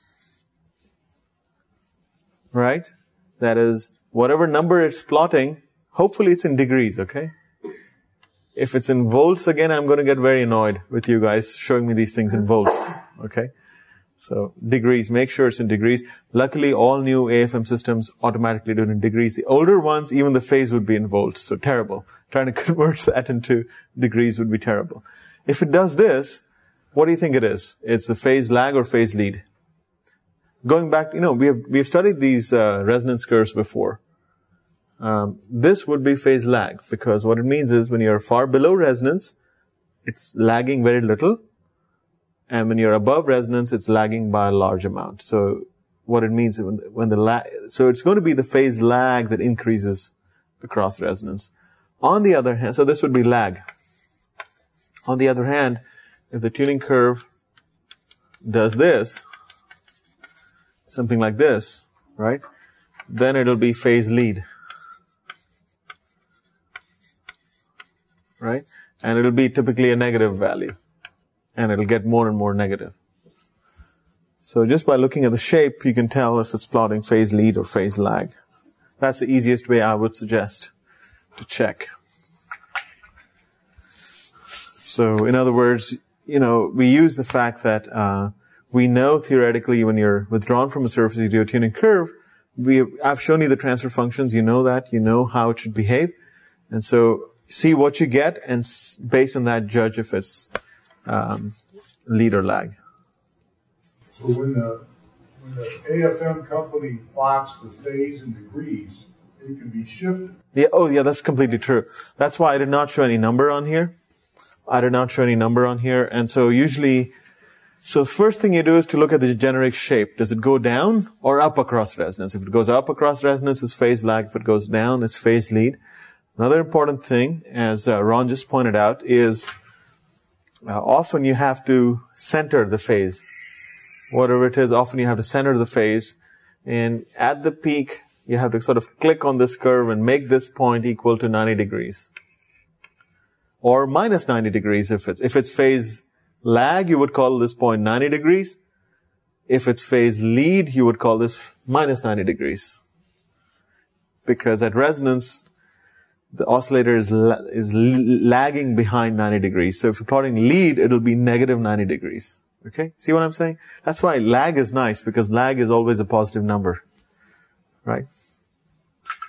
right? That is, whatever number it's plotting, hopefully it's in degrees, okay? If it's in volts, again, I'm going to get very annoyed with you guys showing me these things in volts, okay? So, degrees, make sure it's in degrees. Luckily, all new A F M systems automatically do it in degrees. The older ones, even the phase would be in volts, so terrible. Trying to convert that into degrees would be terrible. If it does this, what do you think it is? It's the phase lag or phase lead? Going back, you know, we have, we have studied these uh, resonance curves before. Um, this would be phase lag, because what it means is when you're far below resonance, it's lagging very little. And when you're above resonance, it's lagging by a large amount. So what it means is when, when the lag, so it's going to be the phase lag that increases across resonance. On the other hand, so this would be lag. On the other hand, if the tuning curve does this, something like this, right? Then it'll be phase lead. Right? And it'll be typically a negative value. And it'll get more and more negative. So just by looking at the shape, you can tell if it's plotting phase lead or phase lag. That's the easiest way I would suggest to check. So in other words, you know, we use the fact that uh, we know theoretically when you're withdrawn from a surface, you do a tuning curve. We, I've shown you the transfer functions. You know that. You know how it should behave. And so see what you get, and based on that, judge if it's um, lead or lag. So when the, when the A F M company plots the phase in degrees, it can be shifted. Yeah. Oh, yeah. That's completely true. That's why I did not show any number on here. I did not show any number on here, and so usually, so the first thing you do is to look at the generic shape. Does it go down or up across resonance? If it goes up across resonance, it's phase lag. If it goes down, it's phase lead. Another important thing, as uh, Ron just pointed out, is uh, often you have to center the phase. Whatever it is, often you have to center the phase. And at the peak, you have to sort of click on this curve and make this point equal to ninety degrees. Or minus ninety degrees if it's, if it's phase lag, you would call this point ninety degrees. If it's phase lead, you would call this minus ninety degrees. Because at resonance, the oscillator is la- is lagging behind ninety degrees. So if you're plotting lead, it'll be negative ninety degrees. Okay? See what I'm saying? That's why lag is nice, because lag is always a positive number. Right?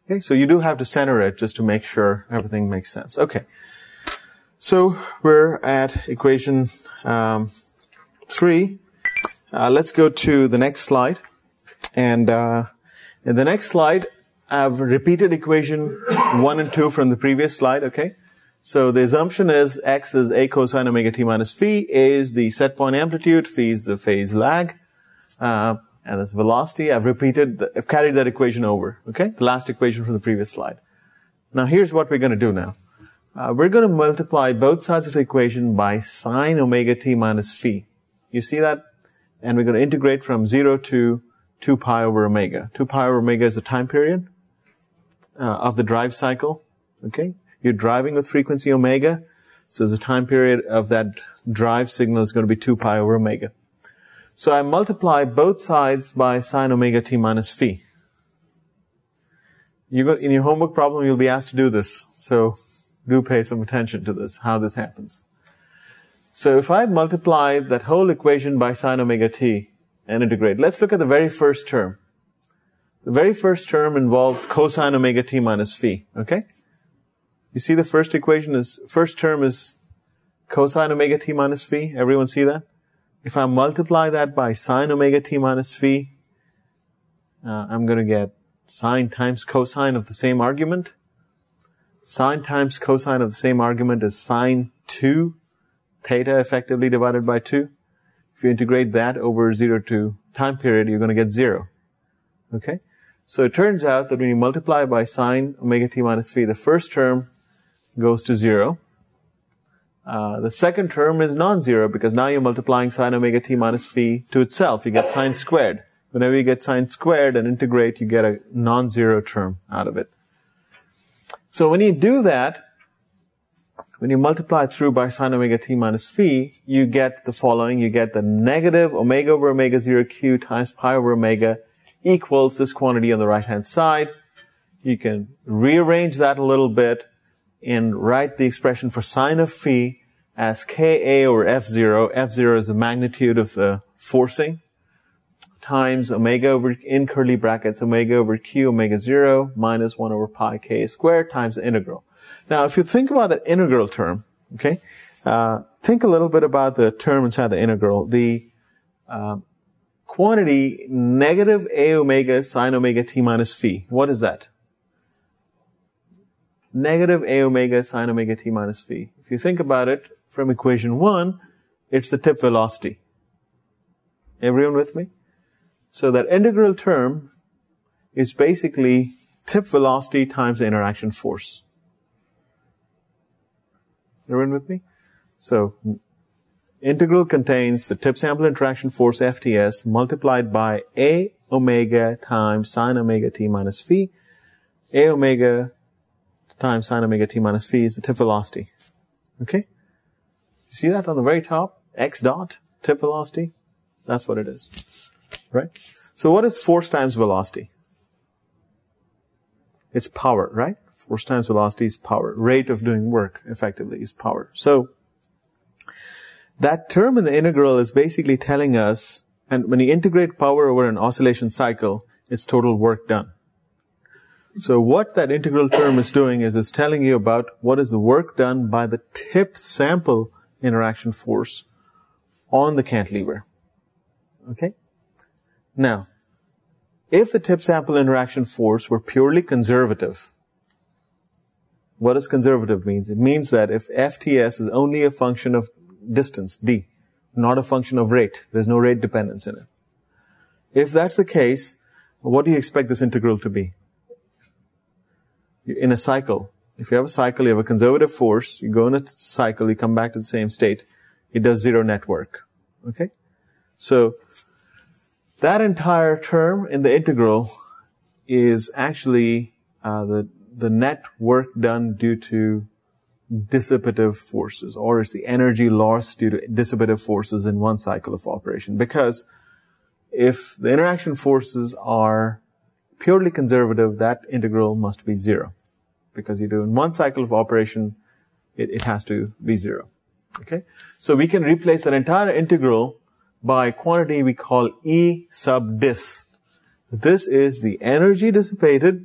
Okay, so you do have to center it just to make sure everything makes sense. Okay. So we're at equation um, three. Uh, let's go to the next slide. And uh, in the next slide, I've repeated equation one and two from the previous slide, okay? So the assumption is x is a cosine omega t minus phi, a is the set point amplitude, phi is the phase lag, uh, and that's velocity. I've repeated, the, I've carried that equation over, okay? The last equation from the previous slide. Now here's what we're going to do now. Uh, we're going to multiply both sides of the equation by sine omega t minus phi. You see that? And we're going to integrate from zero to two pi over omega. two pi over omega is the time period uh, of the drive cycle, okay? You're driving with frequency omega, so the time period of that drive signal is going to be two pi over omega. So I multiply both sides by sine omega t minus phi. You go, in your homework problem, you'll be asked to do this, so do pay some attention to this, how this happens. So if I multiply that whole equation by sine omega t and integrate, let's look at the very first term. The very first term involves cosine omega t minus phi, okay? You see the first equation is, first term is cosine omega t minus phi. Everyone see that? If I multiply that by sine omega t minus phi, uh, I'm going to get sine times cosine of the same argument. Sine times cosine of the same argument is sine two theta effectively divided by two. If you integrate that over zero to time period, you're going to get zero. Okay? So it turns out that when you multiply by sine omega t minus phi, the first term goes to zero. Uh, the second term is non-zero because now you're multiplying sine omega t minus phi to itself. You get sine squared. Whenever you get sine squared and integrate, you get a non-zero term out of it. So when you do that, when you multiply through by sine omega t minus phi, you get the following. You get the negative omega over omega zero q times pi over omega equals this quantity on the right-hand side. You can rearrange that a little bit and write the expression for sine of phi as Ka over F zero. F zero is the magnitude of the forcing times omega over, in curly brackets, omega over q omega zero minus one over pi k squared times the integral. Now, if you think about that integral term, okay, uh, think a little bit about the term inside the integral. The uh, quantity negative a omega sine omega t minus phi. What is that? Negative a omega sine omega t minus phi. If you think about it from equation one, it's the tip velocity. Everyone with me? So that integral term is basically tip velocity times the interaction force. Everyone with me? So integral contains the tip sample interaction force F T S multiplied by a omega times sine omega t minus phi. A omega times sine omega t minus phi is the tip velocity. Okay? You see that on the very top? X dot, tip velocity. That's what it is. Right? So what is force times velocity? It's power, right? Force times velocity is power. Rate of doing work, effectively, is power. So that term in the integral is basically telling us, and when you integrate power over an oscillation cycle, it's total work done. So what that integral term is doing is it's telling you about what is the work done by the tip sample interaction force on the cantilever. Okay? Now, if the tip sample interaction force were purely conservative, what does conservative mean? It means that if F T S is only a function of distance, d, not a function of rate, there's no rate dependence in it. If that's the case, what do you expect this integral to be? In a cycle, if you have a cycle, you have a conservative force, you go in a cycle, you come back to the same state, it does zero net work. Okay? So, that entire term in the integral is actually uh, the, the net work done due to dissipative forces, or it's the energy lost due to dissipative forces in one cycle of operation. Because if the interaction forces are purely conservative, that integral must be zero. Because you do in one cycle of operation, it, it has to be zero. Okay? So we can replace that entire integral by a quantity we call E sub dis. This is the energy dissipated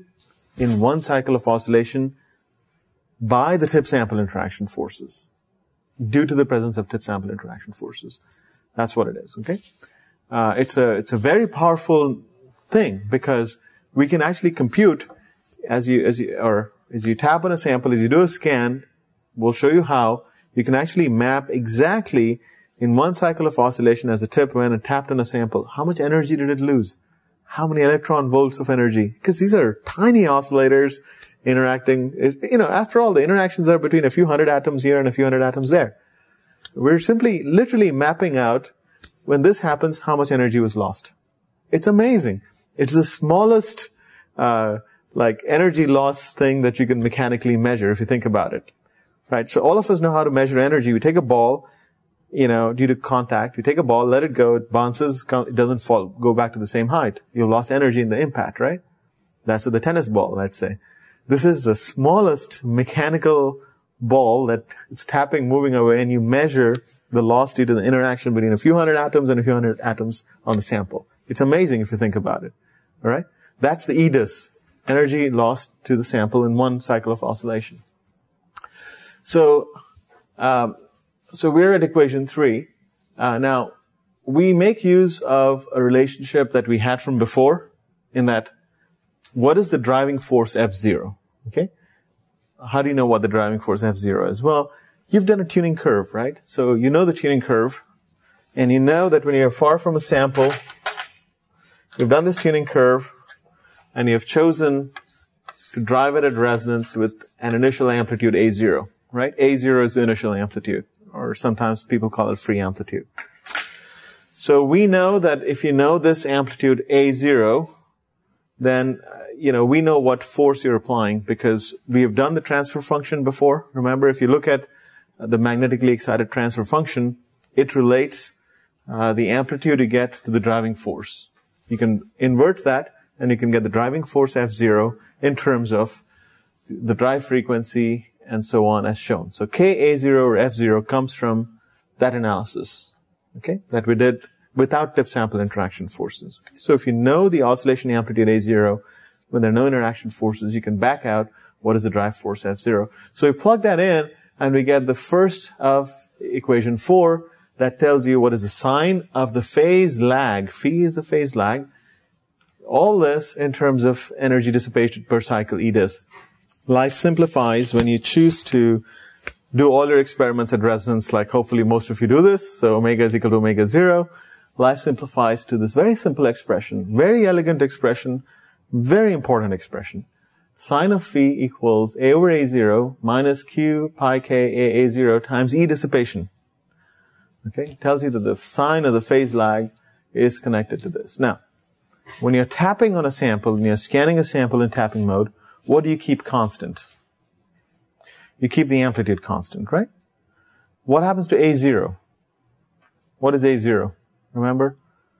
in one cycle of oscillation by the tip-sample interaction forces, due to the presence of tip-sample interaction forces. That's what it is, okay? Uh, it's a, it's a very powerful thing because we can actually compute as you, as you, or as you tap on a sample, as you do a scan, we'll show you how you can actually map exactly in one cycle of oscillation as the tip went and tapped on a sample. How much energy did it lose? How many electron volts of energy? Because these are tiny oscillators interacting. You know, after all, the interactions are between a few hundred atoms here and a few hundred atoms there. We're simply, literally mapping out when this happens, how much energy was lost. It's amazing. It's the smallest, uh, like energy loss thing that you can mechanically measure if you think about it. Right? So all of us know how to measure energy. We take a ball, you know, due to contact, we take a ball, let it go, it bounces, it doesn't fall, go back to the same height. You've lost energy in the impact, right? That's with the tennis ball, let's say. This is the smallest mechanical ball that it's tapping, moving away, and you measure the loss due to the interaction between a few hundred atoms and a few hundred atoms on the sample. It's amazing if you think about it. All right? That's the E D I S, energy lost to the sample in one cycle of oscillation. So, um, so we're at equation three. Uh, now, we make use of a relationship that we had from before in that what is the driving force F zero? Okay? How do you know what the driving force F zero is? Well, you've done a tuning curve, right? So you know the tuning curve, and you know that when you're far from a sample, you've done this tuning curve, and you've chosen to drive it at resonance with an initial amplitude A zero, right? A zero is the initial amplitude, or sometimes people call it free amplitude. So we know that if you know this amplitude A zero, then, uh, you know, we know what force you're applying because we have done the transfer function before. Remember, if you look at the magnetically excited transfer function, it relates uh, the amplitude you get to the driving force. You can invert that, and you can get the driving force F zero in terms of the drive frequency and so on as shown. So K A zero or F zero comes from that analysis, okay, that we did without tip sample interaction forces. Okay? So if you know the oscillation amplitude A zero, when there are no interaction forces, you can back out what is the drive force F zero. So we plug that in, and we get the first of equation four that tells you what is the sign of the phase lag. Phi is the phase lag. All this in terms of energy dissipation per cycle E D I S. Life simplifies when you choose to do all your experiments at resonance, like hopefully most of you do this. So omega is equal to omega zero. Life simplifies to this very simple expression, very elegant expression, very important expression. Sine of phi equals A over A zero minus Q pi K A A zero times E dissipation. Okay? It tells you that the sign of the phase lag is connected to this. Now, when you're tapping on a sample, and you're scanning a sample in tapping mode, what do you keep constant? You keep the amplitude constant, right? What happens to A zero? What is A zero? Remember?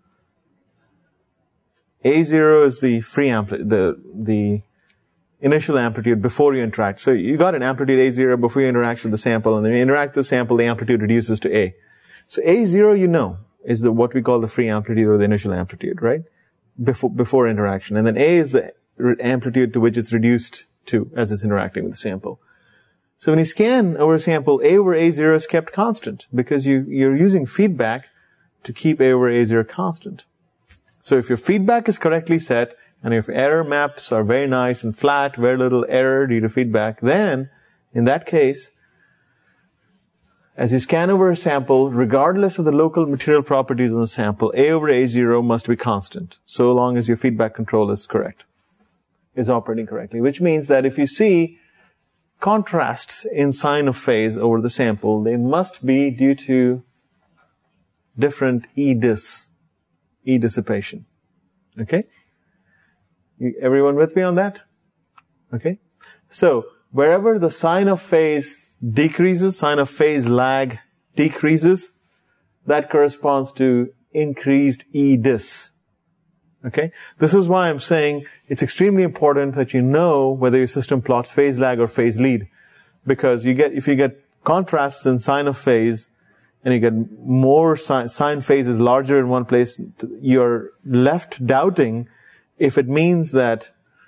A zero is the free amplitude, the, the initial amplitude before you interact. So you got an amplitude A zero before you interact with the sample, and then you interact with the sample, the amplitude reduces to A. So A zero, you know, is the, what we call the free amplitude or the initial amplitude, right? Before, before interaction. And then A is the amplitude to which it's reduced to as it's interacting with the sample. So when you scan over a sample, A over A zero is kept constant because you, you're using feedback to keep A over A zero constant. So if your feedback is correctly set, and if error maps are very nice and flat, very little error due to feedback, then, in that case, as you scan over a sample, regardless of the local material properties of the sample, A over A zero must be constant, so long as your feedback control is correct, is operating correctly. Which means that if you see contrasts in sign of phase over the sample, they must be due to different E D I S, E dissipation. Okay? You, everyone with me on that? Okay? So, wherever the sign of phase decreases, sign of phase lag decreases, that corresponds to increased E D I S. Okay? This is why I'm saying it's extremely important that you know whether your system plots phase lag or phase lead. Because you get, if you get contrasts in sign of phase, and you get more sign, sign phases larger in one place, you're left doubting if it means that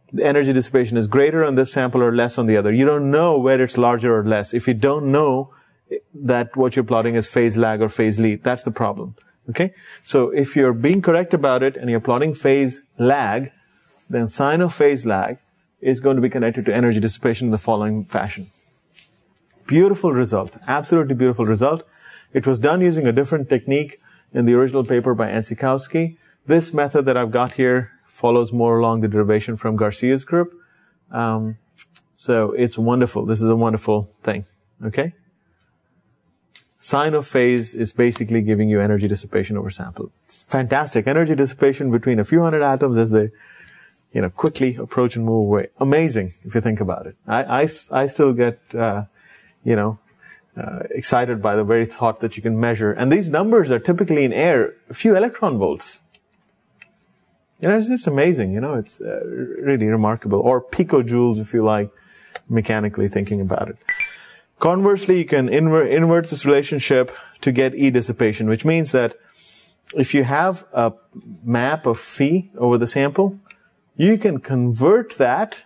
the energy dissipation is greater on this sample or less on the other. You don't know where it's larger or less. If you don't know that what you're plotting is phase lag or phase lead, that's the problem. Okay? So if you're being correct about it and you're plotting phase lag, then sine of phase lag is going to be connected to energy dissipation in the following fashion. Beautiful result. Absolutely beautiful result. It was done using a different technique in the original paper by Ansikowski. This method that I've got here follows more along the derivation from Garcia's group. Um, so it's wonderful. This is a wonderful thing. Okay? Sine of phase is basically giving you energy dissipation over sample. Fantastic. Energy dissipation between a few hundred atoms as they, you know, quickly approach and move away. Amazing, if you think about it. I, I, I still get, uh, you know, uh, excited by the very thought that you can measure. And these numbers are typically in air, a few electron volts. You know, it's just amazing, you know, it's uh, really remarkable. Or picojoules, if you like, mechanically thinking about it. Conversely, you can inver- invert this relationship to get E dissipation, which means that if you have a map of phi over the sample, you can convert that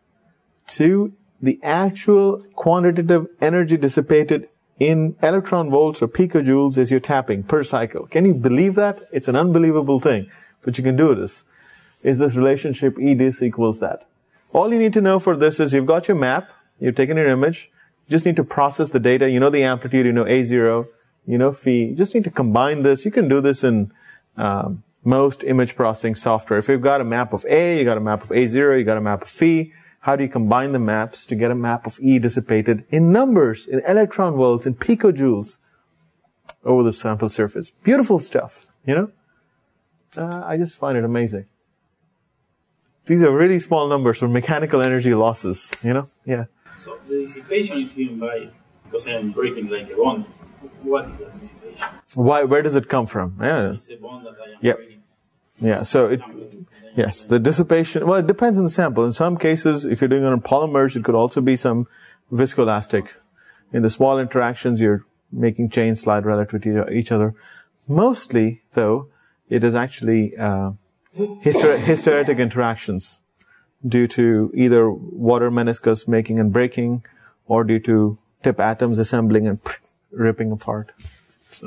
to the actual quantitative energy dissipated in electron volts or picojoules as you're tapping per cycle. Can you believe that? It's an unbelievable thing. But you can do this. Is this relationship E dis equals that? All you need to know for this is you've got your map, you've taken your image, you just need to process the data, you know the amplitude, you know A zero, you know phi, you just need to combine this. You can do this in um, most image processing software. If you've got a map of A, you got a map of A zero, you got a map of phi, how do you combine the maps to get a map of E dissipated in numbers, in electron volts, in picojoules over the sample surface? Beautiful stuff, you know? Uh, I just find it amazing. These are really small numbers for mechanical energy losses, you know? Yeah. So the dissipation is given by, because I am breaking like a bond. What is that dissipation? Why? Where does it come from? Yeah. It's the bond that I am Yep. breaking. Yeah. So it, yes, the dissipation, well, it depends on the sample. In some cases, if you're doing it on polymers, it could also be some viscoelastic. In the small interactions, you're making chains slide relative to each other. Mostly, though, it is actually uh, hyster- hysteretic interactions due to either water meniscus making and breaking or due to tip atoms assembling and ripping apart. So,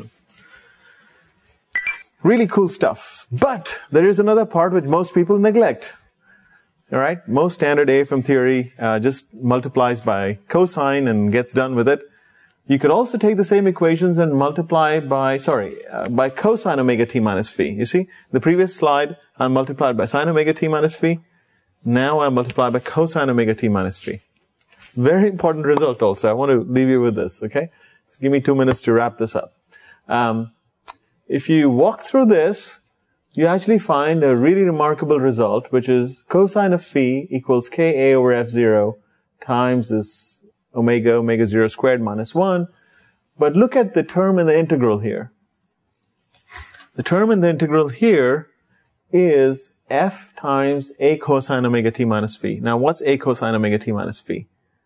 really cool stuff. But there is another part which most people neglect. All right? Most standard A F M theory uh, just multiplies by cosine and gets done with it. You could also take the same equations and multiply by, sorry, uh, by cosine omega t minus phi. You see, the previous slide, I multiplied by sine omega t minus phi. Now I multiply by cosine omega t minus phi. Very important result also. I want to leave you with this, okay? So give me two minutes to wrap this up. Um, if you walk through this, you actually find a really remarkable result, which is cosine of phi equals Ka over F zero times this omega, omega zero squared minus one. But look at the term in the integral here. The term in the integral here is f times a cosine omega t minus phi. Now, what's a cosine omega t minus phi?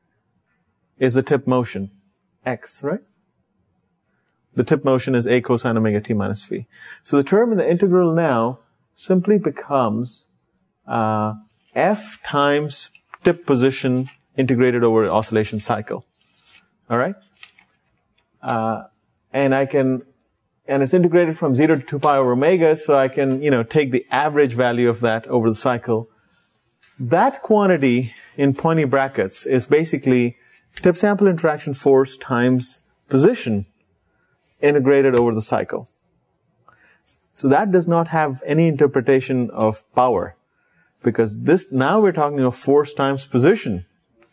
Is the tip motion. X, right? The tip motion is a cosine omega t minus phi. So the term in the integral now simply becomes uh, f times tip position integrated over oscillation cycle. All right? Uh, and I can, and it's integrated from zero to two pi over omega, so I can, you know, take the average value of that over the cycle. That quantity in pointy brackets is basically tip sample interaction force times position integrated over the cycle. So that does not have any interpretation of power, because this, now we're talking of force times position.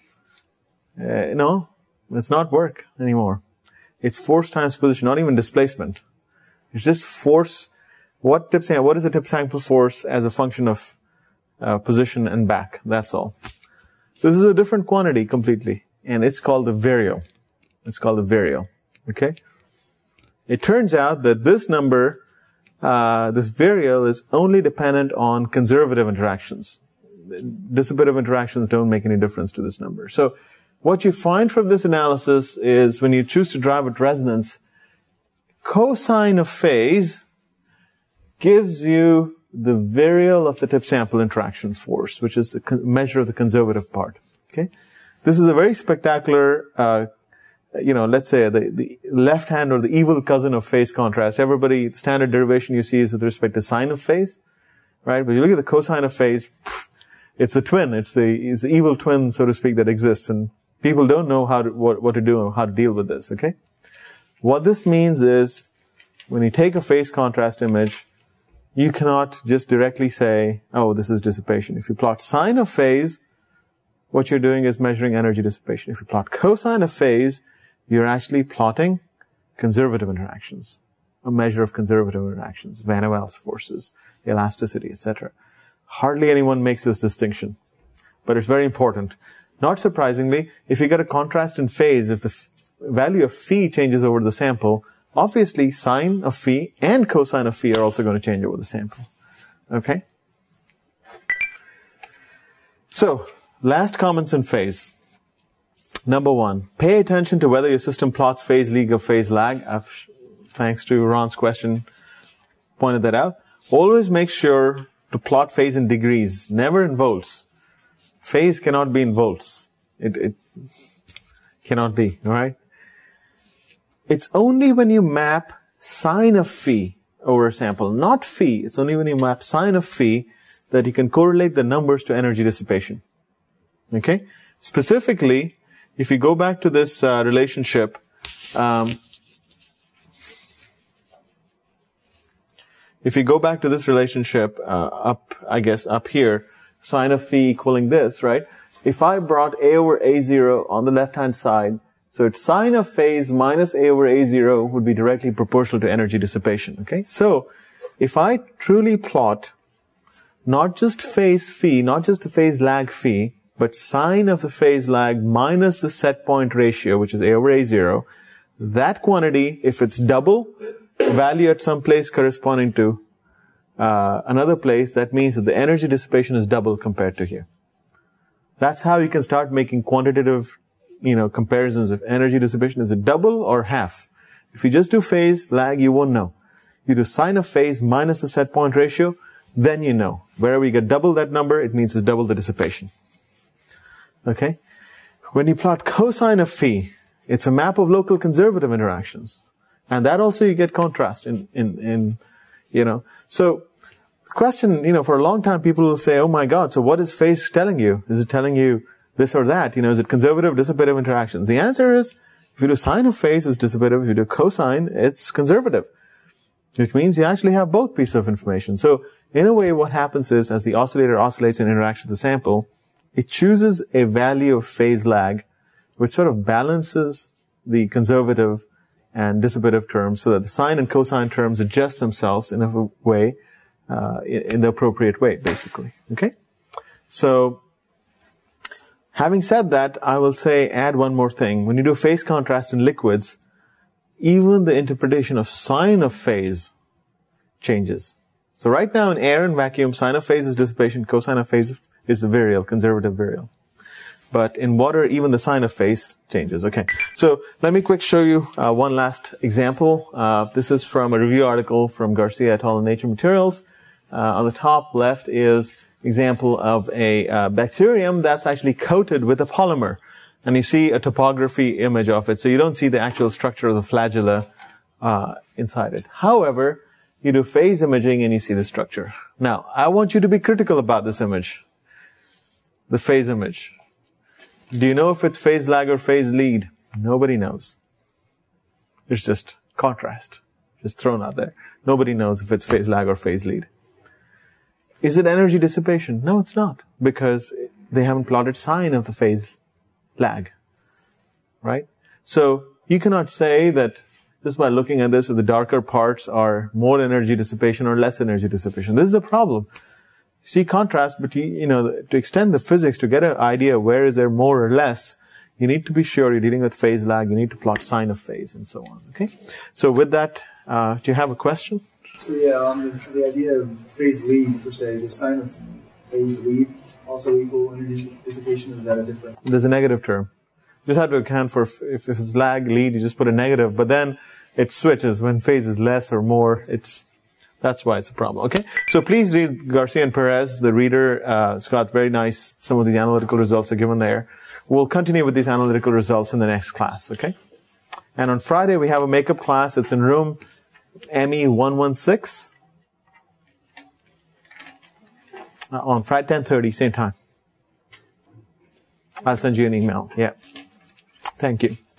Uh, no, it's not work anymore. It's force times position, not even displacement. It's just force. What tip sample, what is the tip sample force as a function of uh, position and back? That's all. This is a different quantity completely, and it's called the vario. It's called the vario. Okay? It turns out that this number, uh, this vario is only dependent on conservative interactions. Dissipative interactions don't make any difference to this number. So, what you find from this analysis is when you choose to drive at resonance, cosine of phase gives you the virial of the tip sample interaction force, which is the con- measure of the conservative part. Okay, this is a very spectacular, uh, you know, let's say the, the left hand or the evil cousin of phase contrast. Everybody, the standard derivation you see is with respect to sine of phase, right? But you look at the cosine of phase, it's a twin. It's the, it's the evil twin, so to speak, that exists, and people don't know how to, what, what to do and how to deal with this. Okay, what this means is when you take a phase contrast image, you cannot just directly say, oh, this is dissipation. If you plot sine of phase, what you're doing is measuring energy dissipation. If you plot cosine of phase, you're actually plotting conservative interactions, a measure of conservative interactions, Van Waals forces, elasticity, et cetera. Hardly anyone makes this distinction, but it's very important. Not surprisingly, if you get a contrast in phase, if the f- value of phi changes over the sample, obviously sine of phi and cosine of phi are also going to change over the sample. Okay? So, last comments in phase. Number one, pay attention to whether your system plots phase lead or phase lag. I've, thanks to Ron's question, pointed that out. Always make sure to plot phase in degrees, never in volts. Phase cannot be in volts. It, it cannot be, alright? It's only when you map sine of phi over a sample, not phi, it's only when you map sine of phi that you can correlate the numbers to energy dissipation. Okay? Specifically, if you go back to this uh, relationship, um, if you go back to this relationship uh, up, I guess, up here, sine of phi equaling this, right? If I brought A over A zero on the left-hand side, so it's sine of phase minus A over A zero would be directly proportional to energy dissipation, okay? So, if I truly plot not just phase phi, not just the phase lag phi, but sine of the phase lag minus the set point ratio, which is A over A zero, that quantity, if it's double value at some place corresponding to uh, another place, that means that the energy dissipation is double compared to here. That's how you can start making quantitative, you know, comparisons of energy dissipation. Is it double or half? If you just do phase lag, you won't know. You do sine of phase minus the set point ratio, then you know. Wherever you get double that number, it means it's double the dissipation. Okay? When you plot cosine of phi, it's a map of local conservative interactions. And that also you get contrast in, in, in, you know. So, the question, you know, for a long time people will say, oh my God, so what is phase telling you? Is it telling you this or that? You know, is it conservative, dissipative interactions? The answer is, if you do sine of phase, it's dissipative. If you do cosine, it's conservative. Which means you actually have both pieces of information. So, in a way, what happens is, as the oscillator oscillates in interaction with the sample, it chooses a value of phase lag, which sort of balances the conservative and dissipative terms so that the sine and cosine terms adjust themselves in a way, uh, in the appropriate way, basically. Okay? So, having said that, I will say, add one more thing. When you do phase contrast in liquids, even the interpretation of sine of phase changes. So right now in air and vacuum, sine of phase is dissipation, cosine of phase is the virial, conservative virial. But in water, even the sine of phase changes. Okay. So let me quick show you uh, one last example. Uh, this is from a review article from Garcia et al. In Nature Materials. Uh, on the top left is example of a uh, bacterium that's actually coated with a polymer. And you see a topography image of it. So you don't see the actual structure of the flagella uh, inside it. However, you do phase imaging and you see the structure. Now, I want you to be critical about this image. The phase image. Do you know if it's phase lag or phase lead? Nobody knows. It's just contrast. Just thrown out there. Nobody knows if it's phase lag or phase lead. Is it energy dissipation? No, it's not. Because they haven't plotted sine of the phase lag. Right? So, you cannot say that just by looking at this, if the darker parts are more energy dissipation or less energy dissipation. This is the problem. You see contrast, but you, you know, to extend the physics, to get an idea of where is there more or less, you need to be sure you're dealing with phase lag, you need to plot sine of phase and so on. Okay? So with that, uh, do you have a question? So yeah, on the, the idea of phase lead, per se, does sine of phase lead also equal energy dissipation, or is that a different? There's a negative term. You just have to account for, if, if it's lag, lead, you just put a negative, but then it switches when phase is less or more. It's That's why it's a problem. Okay. So please read Garcia and Perez, the reader. Uh, it's got very nice, some of the analytical results are given there. We'll continue with these analytical results in the next class. Okay. And on Friday, we have a makeup class. It's in room M E one one six. Uh, on Friday, ten thirty, same time. I'll send you an email. Yeah. Thank you.